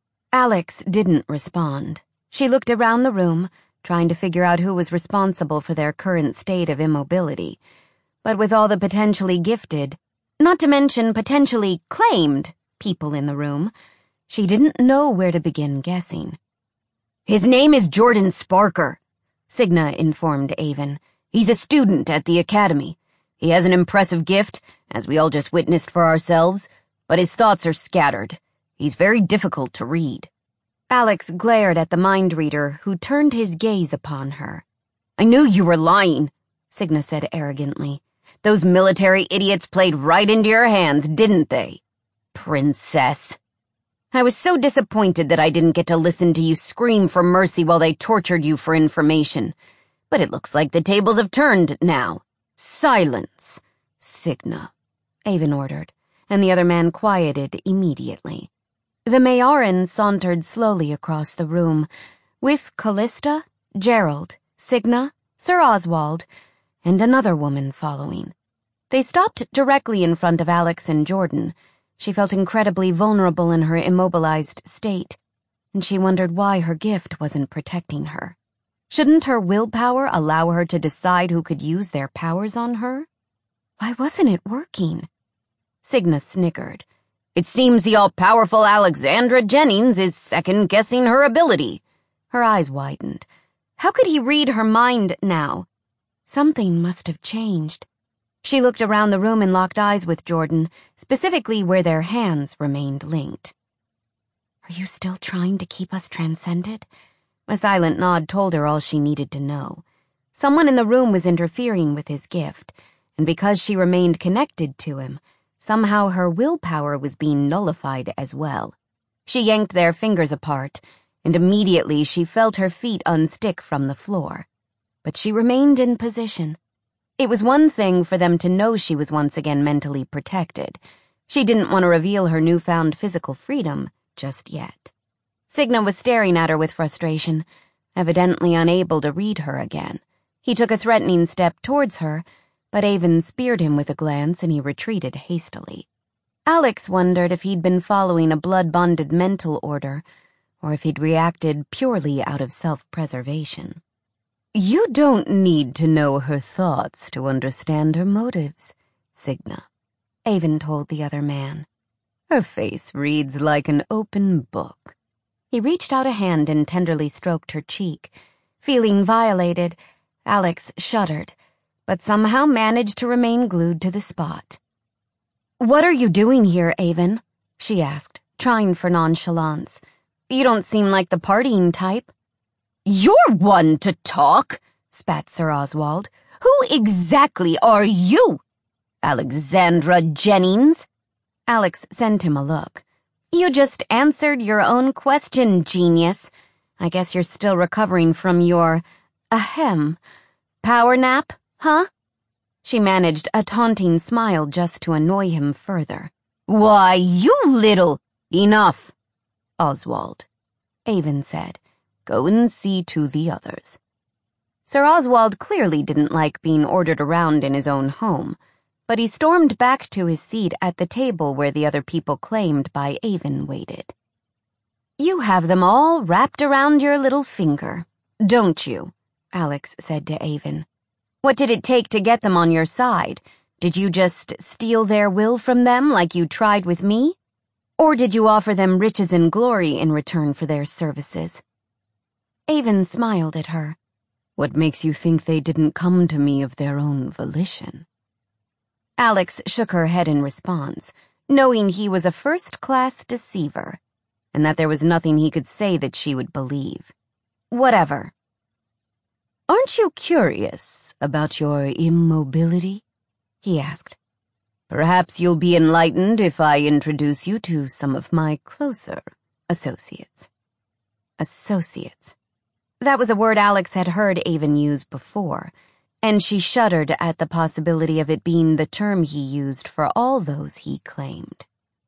Alex didn't respond. She looked around the room, trying to figure out who was responsible for their current state of immobility. But with all the potentially gifted, not to mention potentially claimed, people in the room, she didn't know where to begin guessing. "His name is Jordan Sparker," Cigna informed Avon. "He's a student at the academy. He has an impressive gift, as we all just witnessed for ourselves, but his thoughts are scattered. He's very difficult to read." Alex glared at the mind reader, who turned his gaze upon her. "I knew you were lying," Cigna said arrogantly. "Those military idiots played right into your hands, didn't they? Princess. I was so disappointed that I didn't get to listen to you scream for mercy while they tortured you for information. But it looks like the tables have turned now. Silence, Cigna," Avon ordered, and the other man quieted immediately. The Mayoran sauntered slowly across the room, with Callista, Gerald, Cigna, Sir Oswald, and another woman following. They stopped directly in front of Alex and Jordan. She felt incredibly vulnerable in her immobilized state, and she wondered why her gift wasn't protecting her. Shouldn't her willpower allow her to decide who could use their powers on her? Why wasn't it working? Cigna snickered. "It seems the all-powerful Alexandra Jennings is second-guessing her ability." Her eyes widened. How could he read her mind now? Something must have changed. She looked around the room and locked eyes with Jordan, specifically where their hands remained linked. "Are you still trying to keep us transcended?" A silent nod told her all she needed to know. Someone in the room was interfering with his gift, and because she remained connected to him, somehow her willpower was being nullified as well. She yanked their fingers apart, and immediately she felt her feet unstick from the floor. But she remained in position. It was one thing for them to know she was once again mentally protected. She didn't want to reveal her newfound physical freedom just yet. Cigna was staring at her with frustration, evidently unable to read her again. He took a threatening step towards her, but Avon speared him with a glance and he retreated hastily. Alex wondered if he'd been following a blood-bonded mental order, or if he'd reacted purely out of self-preservation. "You don't need to know her thoughts to understand her motives, Cigna," Avon told the other man. "Her face reads like an open book." He reached out a hand and tenderly stroked her cheek. Feeling violated, Alex shuddered, but somehow managed to remain glued to the spot. "What are you doing here, Avon?" she asked, trying for nonchalance. "You don't seem like the partying type." "You're one to talk," spat Sir Oswald. "Who exactly are you? Alexandra Jennings?" Alex sent him a look. "You just answered your own question, genius. I guess you're still recovering from your, ahem, power nap, huh?" She managed a taunting smile just to annoy him further. "Why, you little—" "Enough, Oswald," Avon said. "Go and see to the others." Sir Oswald clearly didn't like being ordered around in his own home, but he stormed back to his seat at the table where the other people claimed by Avon waited. "You have them all wrapped around your little finger, don't you?" Alex said to Avon. "What did it take to get them on your side? Did you just steal their will from them like you tried with me? Or did you offer them riches and glory in return for their services?" Avon smiled at her. "What makes you think they didn't come to me of their own volition?" Alex shook her head in response, knowing he was a first-class deceiver, and that there was nothing he could say that she would believe. "Whatever." "Aren't you curious about your immobility?" he asked. "Perhaps you'll be enlightened if I introduce you to some of my closer associates." Associates. That was a word Alex had heard Avon use before, and she shuddered at the possibility of it being the term he used for all those he claimed.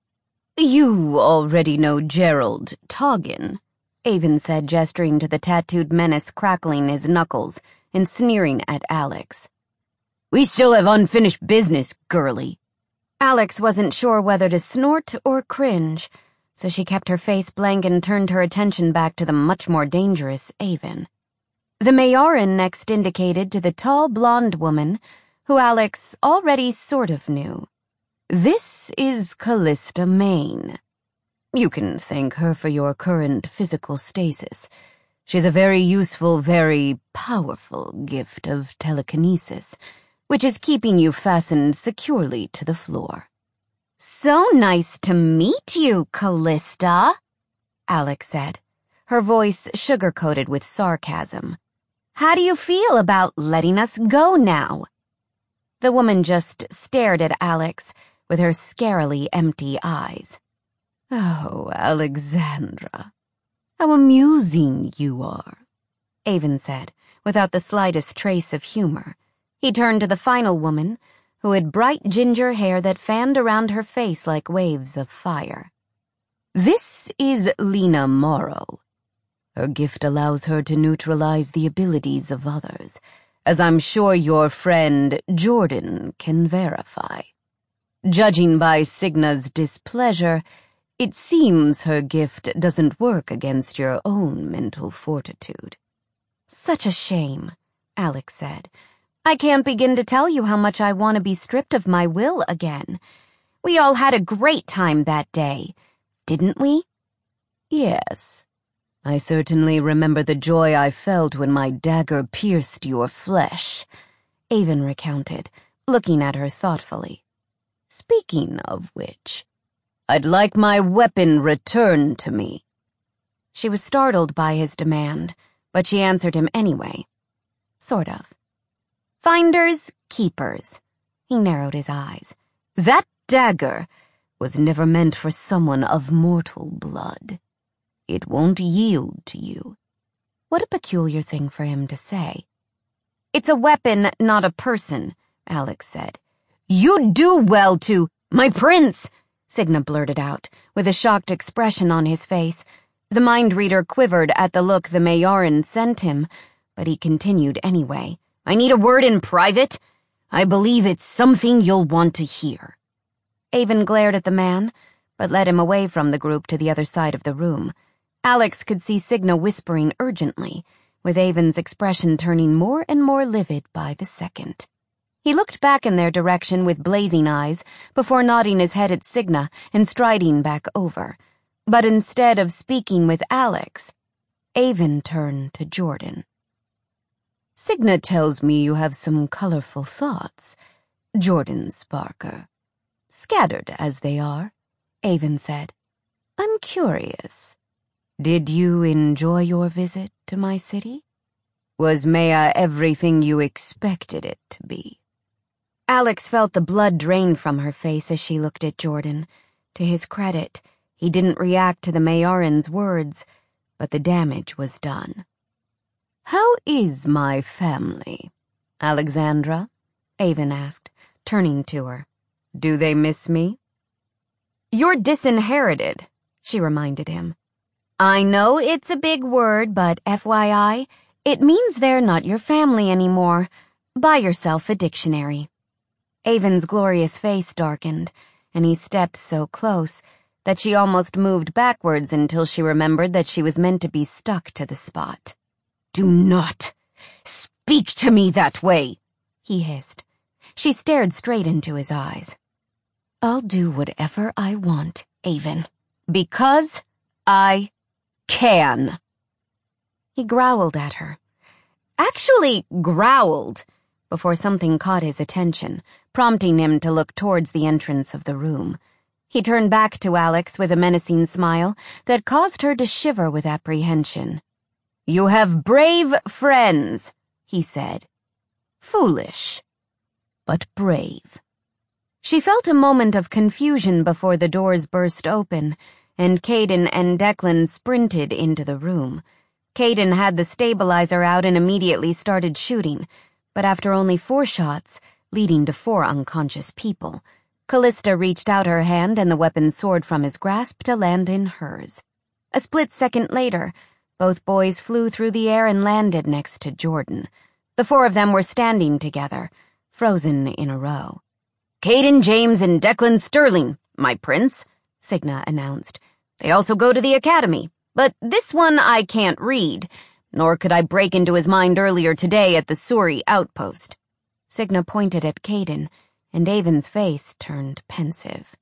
"You already know Gerald Toggin," Avon said, gesturing to the tattooed menace crackling his knuckles and sneering at Alex. "We still have unfinished business, girlie." Alex wasn't sure whether to snort or cringe, so she kept her face blank and turned her attention back to the much more dangerous Avon. The Majoran next indicated to the tall blonde woman, who Alex already sort of knew. "This is Callista Maine. You can thank her for your current physical stasis. She's a very useful, very powerful gift of telekinesis, which is keeping you fastened securely to the floor." "So nice to meet you, Callista," Alex said, her voice sugar-coated with sarcasm. "How do you feel about letting us go now?" The woman just stared at Alex with her scarily empty eyes. "Oh, Alexandra, how amusing you are," Avon said, without the slightest trace of humor. He turned to the final woman, who had bright ginger hair that fanned around her face like waves of fire. "This is Lena Morrow. Her gift allows her to neutralize the abilities of others, as I'm sure your friend Jordan can verify. Judging by Cigna's displeasure, it seems her gift doesn't work against your own mental fortitude." "Such a shame," Alex said. "I can't begin to tell you how much I want to be stripped of my will again. We all had a great time that day, didn't we?" "Yes. I certainly remember the joy I felt when my dagger pierced your flesh," Avon recounted, looking at her thoughtfully. "Speaking of which, I'd like my weapon returned to me." She was startled by his demand, but she answered him anyway. Sort of. "Finders, keepers." He narrowed his eyes. "That dagger was never meant for someone of mortal blood. It won't yield to you." What a peculiar thing for him to say. "It's a weapon, not a person," Alex said. "You'd do well to—" "My prince!" Cigna blurted out, with a shocked expression on his face. The mind reader quivered at the look the Majoran sent him, but he continued anyway, I need a word in private. I believe it's something you'll want to hear." Avon glared at the man, but led him away from the group to the other side of the room. Alex could see Cigna whispering urgently, with Avon's expression turning more and more livid by the second. He looked back in their direction with blazing eyes before nodding his head at Cigna and striding back over. But instead of speaking with Alex, Avon turned to Jordan. "Cigna tells me you have some colorful thoughts, Jordan Sparker. Scattered as they are," Avon said. "I'm curious. Did you enjoy your visit to my city? Was Maya everything you expected it to be?" Alex felt the blood drain from her face as she looked at Jordan. To his credit, he didn't react to the Mayoran's words, but the damage was done. "How is my family, Alexandra?" Avon asked, turning to her. "Do they miss me?" "You're disinherited," she reminded him. "I know it's a big word, but F Y I, it means they're not your family anymore. Buy yourself a dictionary." Avon's glorious face darkened, and he stepped so close that she almost moved backwards until she remembered that she was meant to be stuck to the spot. "Do not speak to me that way," he hissed. She stared straight into his eyes. "I'll do whatever I want, Avon, because I can." He growled at her. Actually growled, before something caught his attention, prompting him to look towards the entrance of the room. He turned back to Alex with a menacing smile that caused her to shiver with apprehension. "You have brave friends," he said. "Foolish, but brave." She felt a moment of confusion before the doors burst open, and Caden and Declan sprinted into the room. Caden had the stabilizer out and immediately started shooting, but after only four shots, leading to four unconscious people, Callista reached out her hand and the weapon soared from his grasp to land in hers. A split second later, both boys flew through the air and landed next to Jordan. The four of them were standing together, frozen in a row. "Caden James and Declan Sterling, my prince," Cigna announced. "They also go to the academy, but this one I can't read, nor could I break into his mind earlier today at the Suri outpost." Cigna pointed at Caden, and Avon's face turned pensive.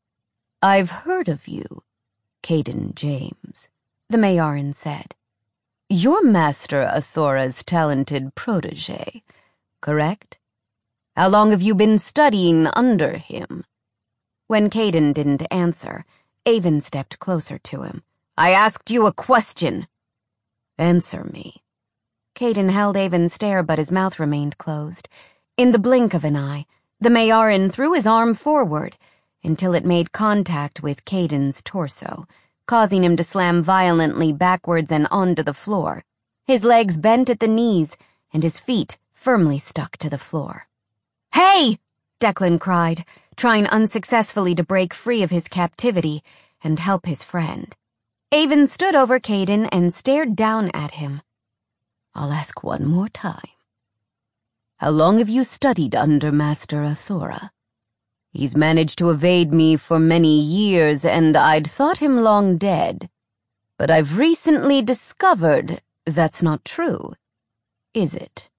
"I've heard of you, Caden James," the Mayoran said. "You're Master Athora's talented protege, correct? How long have you been studying under him?" When Caden didn't answer, Avon stepped closer to him. "I asked you a question. Answer me." Caden held Avon's stare, but his mouth remained closed. In the blink of an eye, the Mayoran threw his arm forward until it made contact with Caden's torso, causing him to slam violently backwards and onto the floor. His legs bent at the knees, and his feet firmly stuck to the floor. "Hey!" Declan cried, trying unsuccessfully to break free of his captivity and help his friend. Avon stood over Caden and stared down at him. "I'll ask one more time. How long have you studied under Master Athora? He's managed to evade me for many years, and I'd thought him long dead. But I've recently discovered that's not true, is it?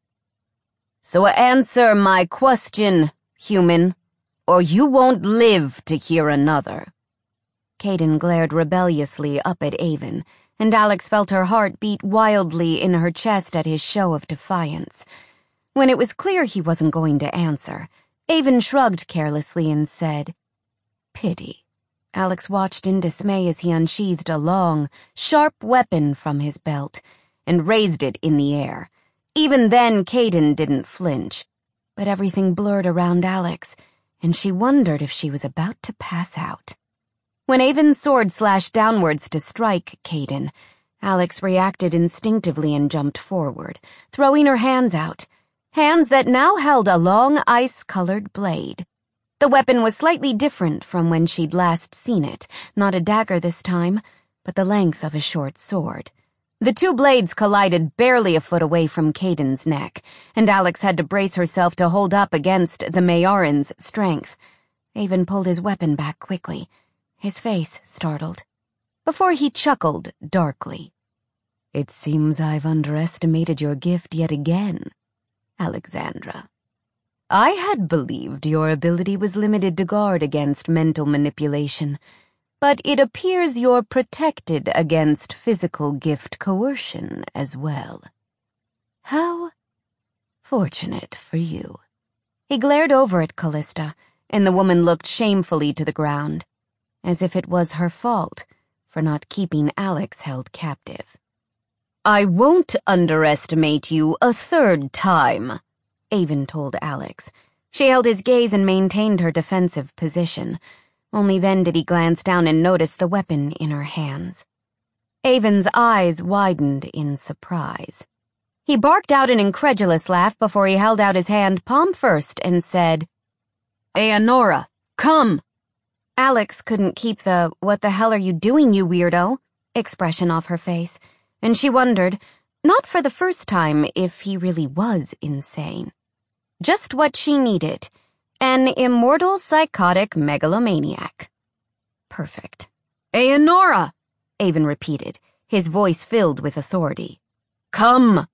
So answer my question, human, or you won't live to hear another." Caden glared rebelliously up at Avon, and Alex felt her heart beat wildly in her chest at his show of defiance. When it was clear he wasn't going to answer, Avon shrugged carelessly and said, "Pity." Alex watched in dismay as he unsheathed a long, sharp weapon from his belt and raised it in the air. Even then, Caden didn't flinch, but everything blurred around Alex, and she wondered if she was about to pass out. When Avon's sword slashed downwards to strike Caden, Alex reacted instinctively and jumped forward, throwing her hands out, hands that now held a long ice-colored blade. The weapon was slightly different from when she'd last seen it, not a dagger this time, but the length of a short sword. The two blades collided barely a foot away from Caden's neck, and Alex had to brace herself to hold up against the Mayaran's strength. Avon pulled his weapon back quickly, his face startled, before he chuckled darkly. "It seems I've underestimated your gift yet again, Alexandra. I had believed your ability was limited to guard against mental manipulation, but it appears you're protected against physical gift coercion as well. How fortunate for you." He glared over at Callista, and the woman looked shamefully to the ground, as if it was her fault for not keeping Alex held captive. "I won't underestimate you a third time," Avon told Alex. She held his gaze and maintained her defensive position. Only then did he glance down and notice the weapon in her hands. Avon's eyes widened in surprise. He barked out an incredulous laugh before he held out his hand palm first and said, "Aonora, come!" Alex couldn't keep the "what the hell are you doing, you weirdo" expression off her face, and she wondered, not for the first time, if he really was insane. Just what she needed. An immortal psychotic megalomaniac. Perfect. "Aonora!" Avon repeated, his voice filled with authority. "Come!"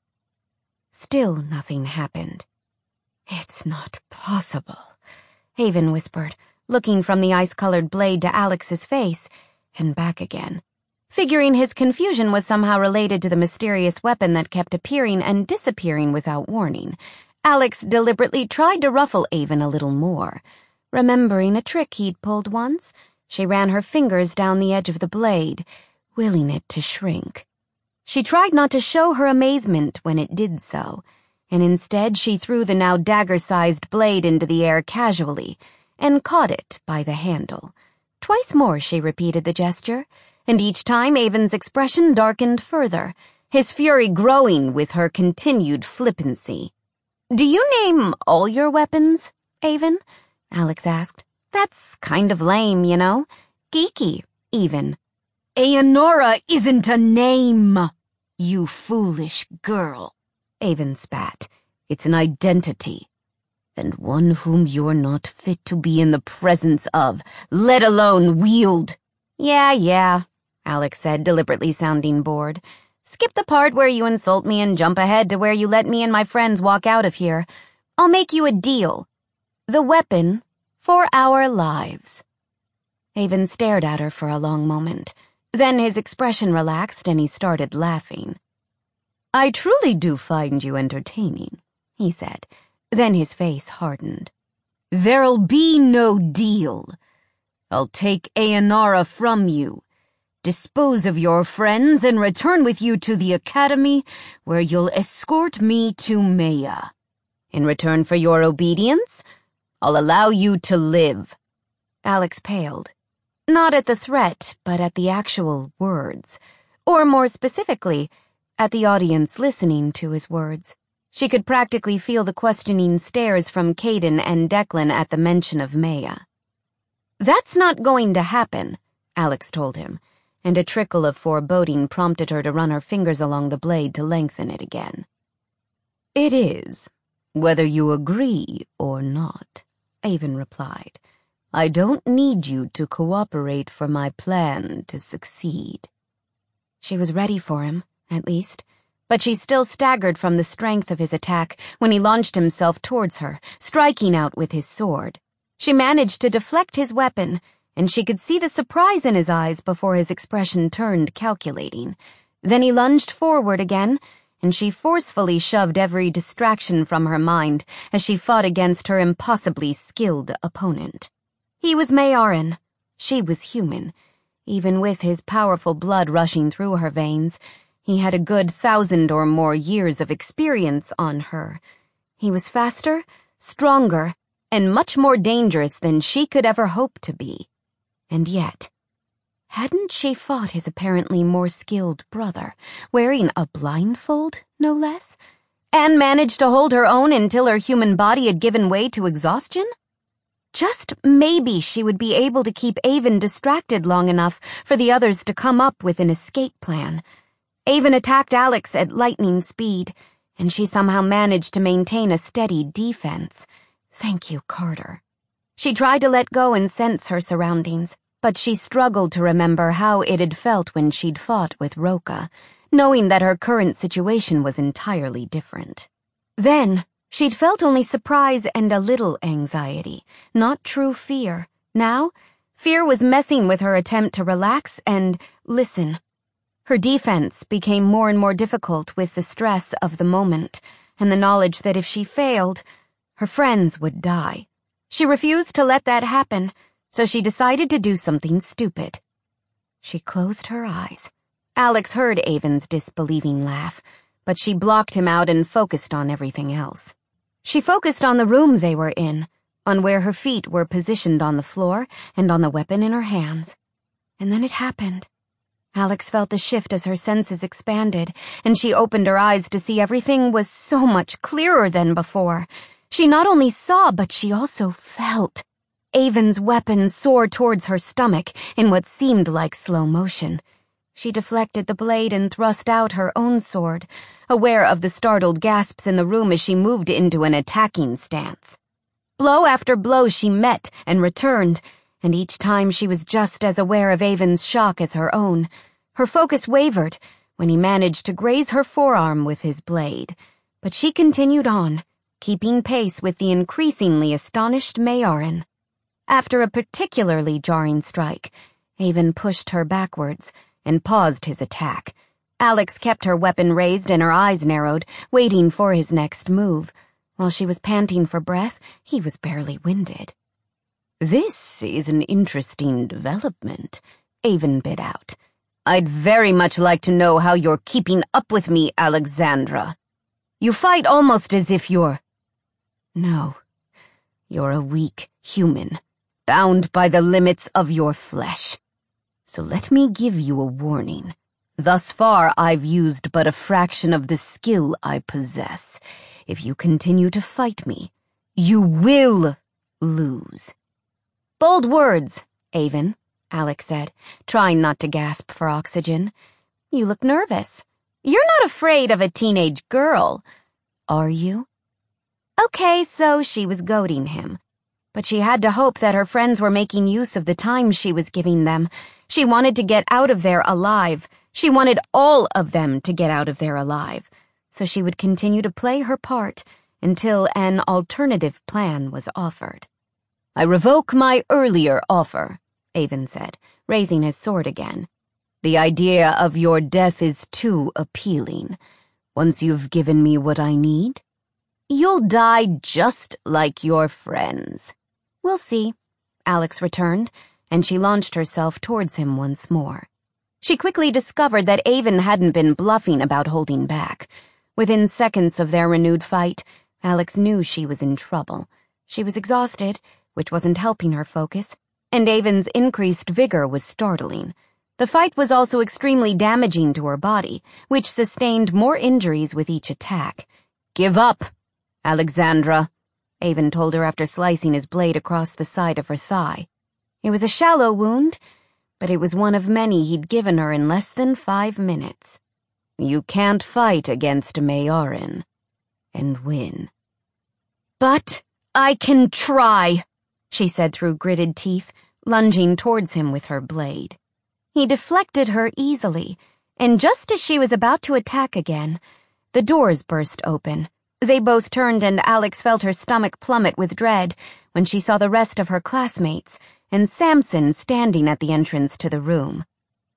Still nothing happened. "It's not possible," Avon whispered, looking from the ice-colored blade to Alex's face and back again, figuring his confusion was somehow related to the mysterious weapon that kept appearing and disappearing without warning. Alex deliberately tried to ruffle Avon a little more. Remembering a trick he'd pulled once, she ran her fingers down the edge of the blade, willing it to shrink. She tried not to show her amazement when it did so, and instead she threw the now dagger-sized blade into the air casually and caught it by the handle. Twice more she repeated the gesture, and each time Avon's expression darkened further, his fury growing with her continued flippancy. "Do you name all your weapons, Avon?" Alex asked. "That's kind of lame, you know. Geeky, even." "Aonora isn't a name, you foolish girl," Avon spat. "It's an identity, and one whom you're not fit to be in the presence of, let alone wield." "Yeah, yeah," Alex said, deliberately sounding bored. "Skip the part where you insult me and jump ahead to where you let me and my friends walk out of here. I'll make you a deal. The weapon for our lives." Avon stared at her for a long moment. Then his expression relaxed and he started laughing. "I truly do find you entertaining," he said. Then his face hardened. "There'll be no deal. I'll take Aonora from you, dispose of your friends, and return with you to the academy, where you'll escort me to Maya. In return for your obedience, I'll allow you to live." Alex paled. Not at the threat, but at the actual words. Or more specifically, at the audience listening to his words. She could practically feel the questioning stares from Caden and Declan at the mention of Maya. "That's not going to happen," Alex told him, and a trickle of foreboding prompted her to run her fingers along the blade to lengthen it again. "It is, whether you agree or not," Avon replied. "I don't need you to cooperate for my plan to succeed." She was ready for him, at least, but she still staggered from the strength of his attack when he launched himself towards her, striking out with his sword. She managed to deflect his weapon, and she could see the surprise in his eyes before his expression turned calculating. Then he lunged forward again, and she forcefully shoved every distraction from her mind as she fought against her impossibly skilled opponent. He was Mayaran. She was human. Even with his powerful blood rushing through her veins, he had a good thousand or more years of experience on her. He was faster, stronger, and much more dangerous than she could ever hope to be. And yet, hadn't she fought his apparently more skilled brother, wearing a blindfold, no less, and managed to hold her own until her human body had given way to exhaustion? Just maybe she would be able to keep Avon distracted long enough for the others to come up with an escape plan. Avon attacked Alex at lightning speed, and she somehow managed to maintain a steady defense. Thank you, Carter. She tried to let go and sense her surroundings, but she struggled to remember how it had felt when she'd fought with Roka, knowing that her current situation was entirely different. Then, she'd felt only surprise and a little anxiety, not true fear. Now, fear was messing with her attempt to relax and listen. Her defense became more and more difficult with the stress of the moment, and the knowledge that if she failed, her friends would die. She refused to let that happen, so she decided to do something stupid. She closed her eyes. Alex heard Avon's disbelieving laugh, but she blocked him out and focused on everything else. She focused on the room they were in, on where her feet were positioned on the floor and on the weapon in her hands. And then it happened. Alex felt the shift as her senses expanded, and she opened her eyes to see everything was so much clearer than before. She not only saw, but she also felt. Avon's weapon soared towards her stomach in what seemed like slow motion. She deflected the blade and thrust out her own sword, aware of the startled gasps in the room as she moved into an attacking stance. Blow after blow she met and returned, and each time she was just as aware of Avon's shock as her own. Her focus wavered when he managed to graze her forearm with his blade, but she continued on, keeping pace with the increasingly astonished Majorin. After a particularly jarring strike, Avon pushed her backwards and paused his attack. Alex kept her weapon raised and her eyes narrowed, waiting for his next move. While she was panting for breath, he was barely winded. "This is an interesting development," Avon bit out. "I'd very much like to know how you're keeping up with me, Alexandra. You fight almost as if you're... No, you're a weak human, bound by the limits of your flesh. So let me give you a warning. Thus far, I've used but a fraction of the skill I possess. If you continue to fight me, you will lose." "Bold words, Avon," Alex said, trying not to gasp for oxygen. "You look nervous. You're not afraid of a teenage girl, are you?" Okay, so she was goading him. But she had to hope that her friends were making use of the time she was giving them. She wanted to get out of there alive. She wanted all of them to get out of there alive. So she would continue to play her part until an alternative plan was offered. "I revoke my earlier offer," Avon said, raising his sword again. "The idea of your death is too appealing. Once you've given me what I need, you'll die just like your friends." "We'll see," Alex returned, and she launched herself towards him once more. She quickly discovered that Avon hadn't been bluffing about holding back. Within seconds of their renewed fight, Alex knew she was in trouble. She was exhausted, which wasn't helping her focus, and Avon's increased vigor was startling. The fight was also extremely damaging to her body, which sustained more injuries with each attack. "Give up, Alexandra," Avon told her after slicing his blade across the side of her thigh. It was a shallow wound, but it was one of many he'd given her in less than five minutes. "You can't fight against a Majorin and win." "But I can try," she said through gritted teeth, lunging towards him with her blade. He deflected her easily, and just as she was about to attack again, the doors burst open. They both turned, and Alex felt her stomach plummet with dread when she saw the rest of her classmates and Samson standing at the entrance to the room.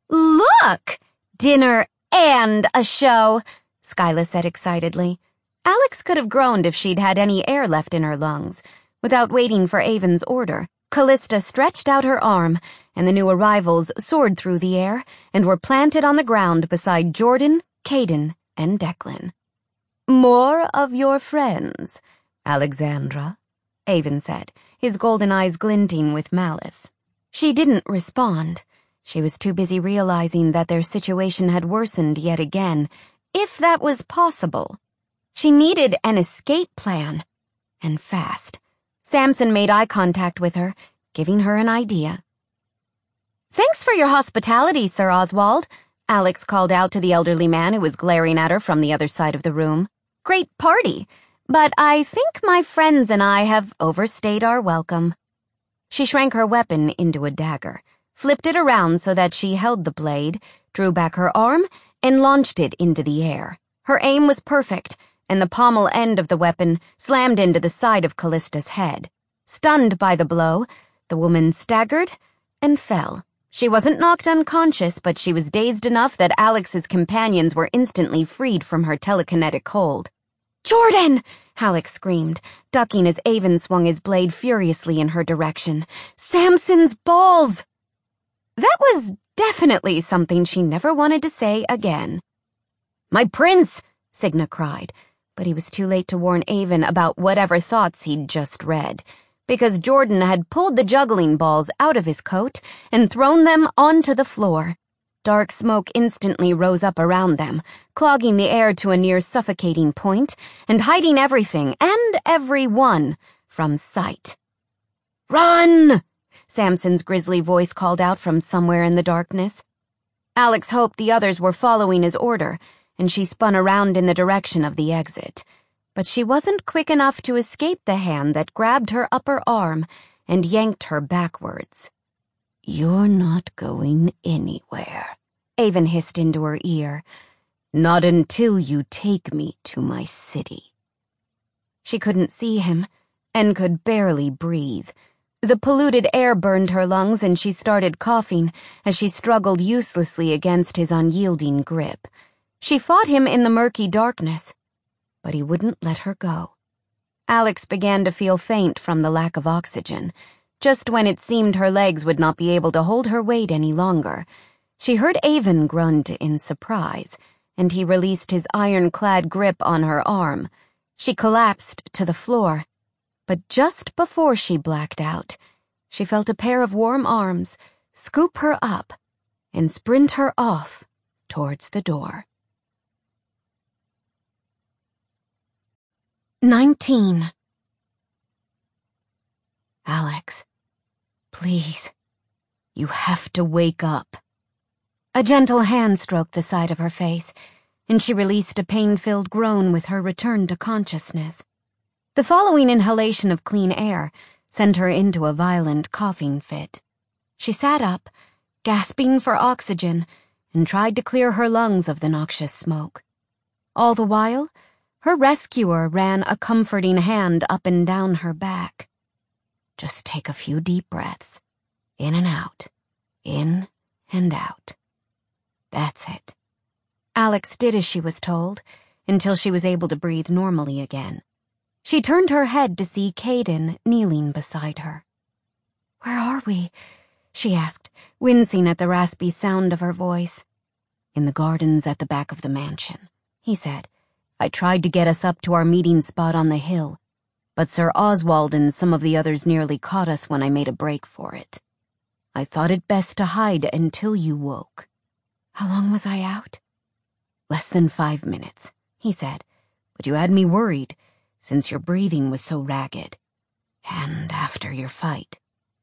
"Look! Dinner and a show," Skyla said excitedly. Alex could have groaned if she'd had any air left in her lungs. Without waiting for Avon's order, Callista stretched out her arm, and the new arrivals soared through the air and were planted on the ground beside Jordan, Caden, and Declan. "More of your friends, Alexandra," Avon said, his golden eyes glinting with malice. She didn't respond. She was too busy realizing that their situation had worsened yet again, if that was possible. She needed an escape plan, and fast. Samson made eye contact with her, giving her an idea. "Thanks for your hospitality, Sir Oswald," Alex called out to the elderly man who was glaring at her from the other side of the room. "Great party, but I think my friends and I have overstayed our welcome." She shrank her weapon into a dagger, flipped it around so that she held the blade, drew back her arm, and launched it into the air. Her aim was perfect, and the pommel end of the weapon slammed into the side of Callista's head. Stunned by the blow, the woman staggered and fell. She wasn't knocked unconscious, but she was dazed enough that Alex's companions were instantly freed from her telekinetic hold. "Jordan!" Alex screamed, ducking as Avon swung his blade furiously in her direction. "Samson's balls!" That was definitely something she never wanted to say again. "My prince!" Signa cried, but he was too late to warn Avon about whatever thoughts he'd just read, because Jordan had pulled the juggling balls out of his coat and thrown them onto the floor. Dark smoke instantly rose up around them, clogging the air to a near suffocating point and hiding everything and everyone from sight. "Run!" Samson's grisly voice called out from somewhere in the darkness. Alex hoped the others were following his order, and she spun around in the direction of the exit. But she wasn't quick enough to escape the hand that grabbed her upper arm and yanked her backwards. "You're not going anywhere," Avon hissed into her ear. "Not until you take me to my city." She couldn't see him and could barely breathe. The polluted air burned her lungs and she started coughing as she struggled uselessly against his unyielding grip. She fought him in the murky darkness, but he wouldn't let her go. Alex began to feel faint from the lack of oxygen. Just when it seemed her legs would not be able to hold her weight any longer, she heard Avon grunt in surprise, and he released his ironclad grip on her arm. She collapsed to the floor, but just before she blacked out, she felt a pair of warm arms scoop her up and sprint her off towards the door. Nineteen. "Alex, please, you have to wake up." A gentle hand stroked the side of her face, and she released a pain-filled groan with her return to consciousness. The following inhalation of clean air sent her into a violent coughing fit. She sat up, gasping for oxygen, and tried to clear her lungs of the noxious smoke. All the while, her rescuer ran a comforting hand up and down her back. "Just take a few deep breaths, in and out, in and out. That's it." Alex did as she was told, until she was able to breathe normally again. She turned her head to see Caden kneeling beside her. "Where are we?" she asked, wincing at the raspy sound of her voice. "In the gardens at the back of the mansion," he said. "I tried to get us up to our meeting spot on the hill, but Sir Oswald and some of the others nearly caught us when I made a break for it. I thought it best to hide until you woke." "How long was I out?" "Less than five minutes," he said, "but you had me worried, since your breathing was so ragged. And after your fight."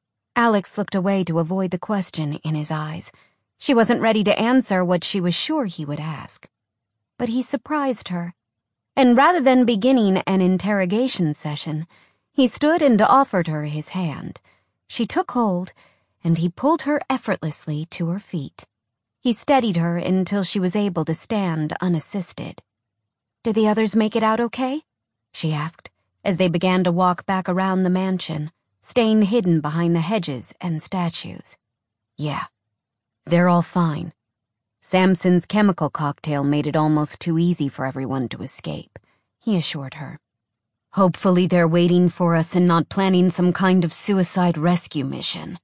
Alex looked away to avoid the question in his eyes. She wasn't ready to answer what she was sure he would ask. But he surprised her, and rather than beginning an interrogation session, he stood and offered her his hand. She took hold, and he pulled her effortlessly to her feet. He steadied her until she was able to stand unassisted. "Did the others make it out okay?" she asked, as they began to walk back around the mansion, staying hidden behind the hedges and statues. "Yeah, they're all fine. Samson's chemical cocktail made it almost too easy for everyone to escape," he assured her. "Hopefully they're waiting for us and not planning some kind of suicide rescue mission."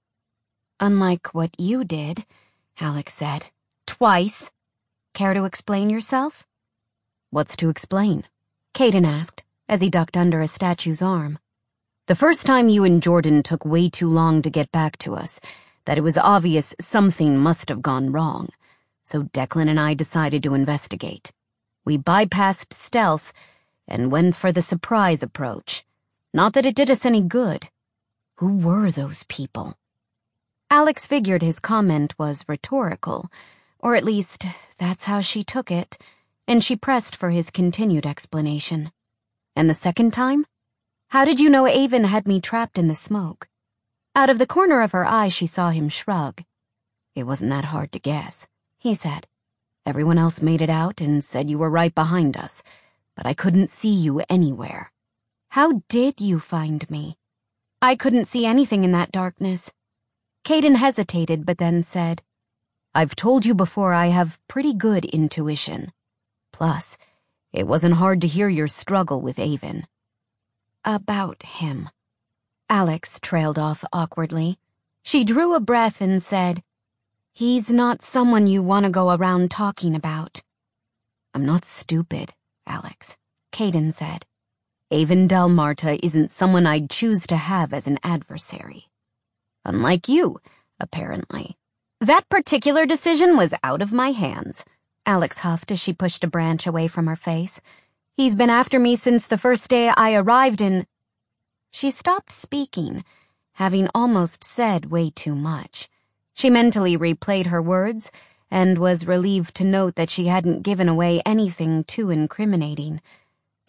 "Unlike what you did," Alex said. "Twice. Care to explain yourself?" "What's to explain?" Caden asked, as he ducked under a statue's arm. "The first time you and Jordan took way too long to get back to us, that it was obvious something must have gone wrong. So Declan and I decided to investigate. We bypassed stealth and went for the surprise approach. Not that it did us any good. Who were those people?" Alex figured his comment was rhetorical, Or at least, that's how she took it, and she pressed for his continued explanation. And the second time? How did you know Avon had me trapped in the smoke? Out of the corner of her eye, she saw him shrug. It wasn't that hard to guess, he said. Everyone else made it out and said you were right behind us, but I couldn't see you anywhere. How did you find me? I couldn't see anything in that darkness. Caden hesitated, but then said, I've told you before I have pretty good intuition. Plus, it wasn't hard to hear your struggle with Avon. About him. Alex trailed off awkwardly. She drew a breath and said, He's not someone you want to go around talking about. I'm not stupid, Alex, Caden said. Avon Delmarta isn't someone I'd choose to have as an adversary. Unlike you, apparently. That particular decision was out of my hands, Alex huffed as she pushed a branch away from her face. He's been after me since the first day I arrived in... She stopped speaking, having almost said way too much. She mentally replayed her words and was relieved to note that she hadn't given away anything too incriminating.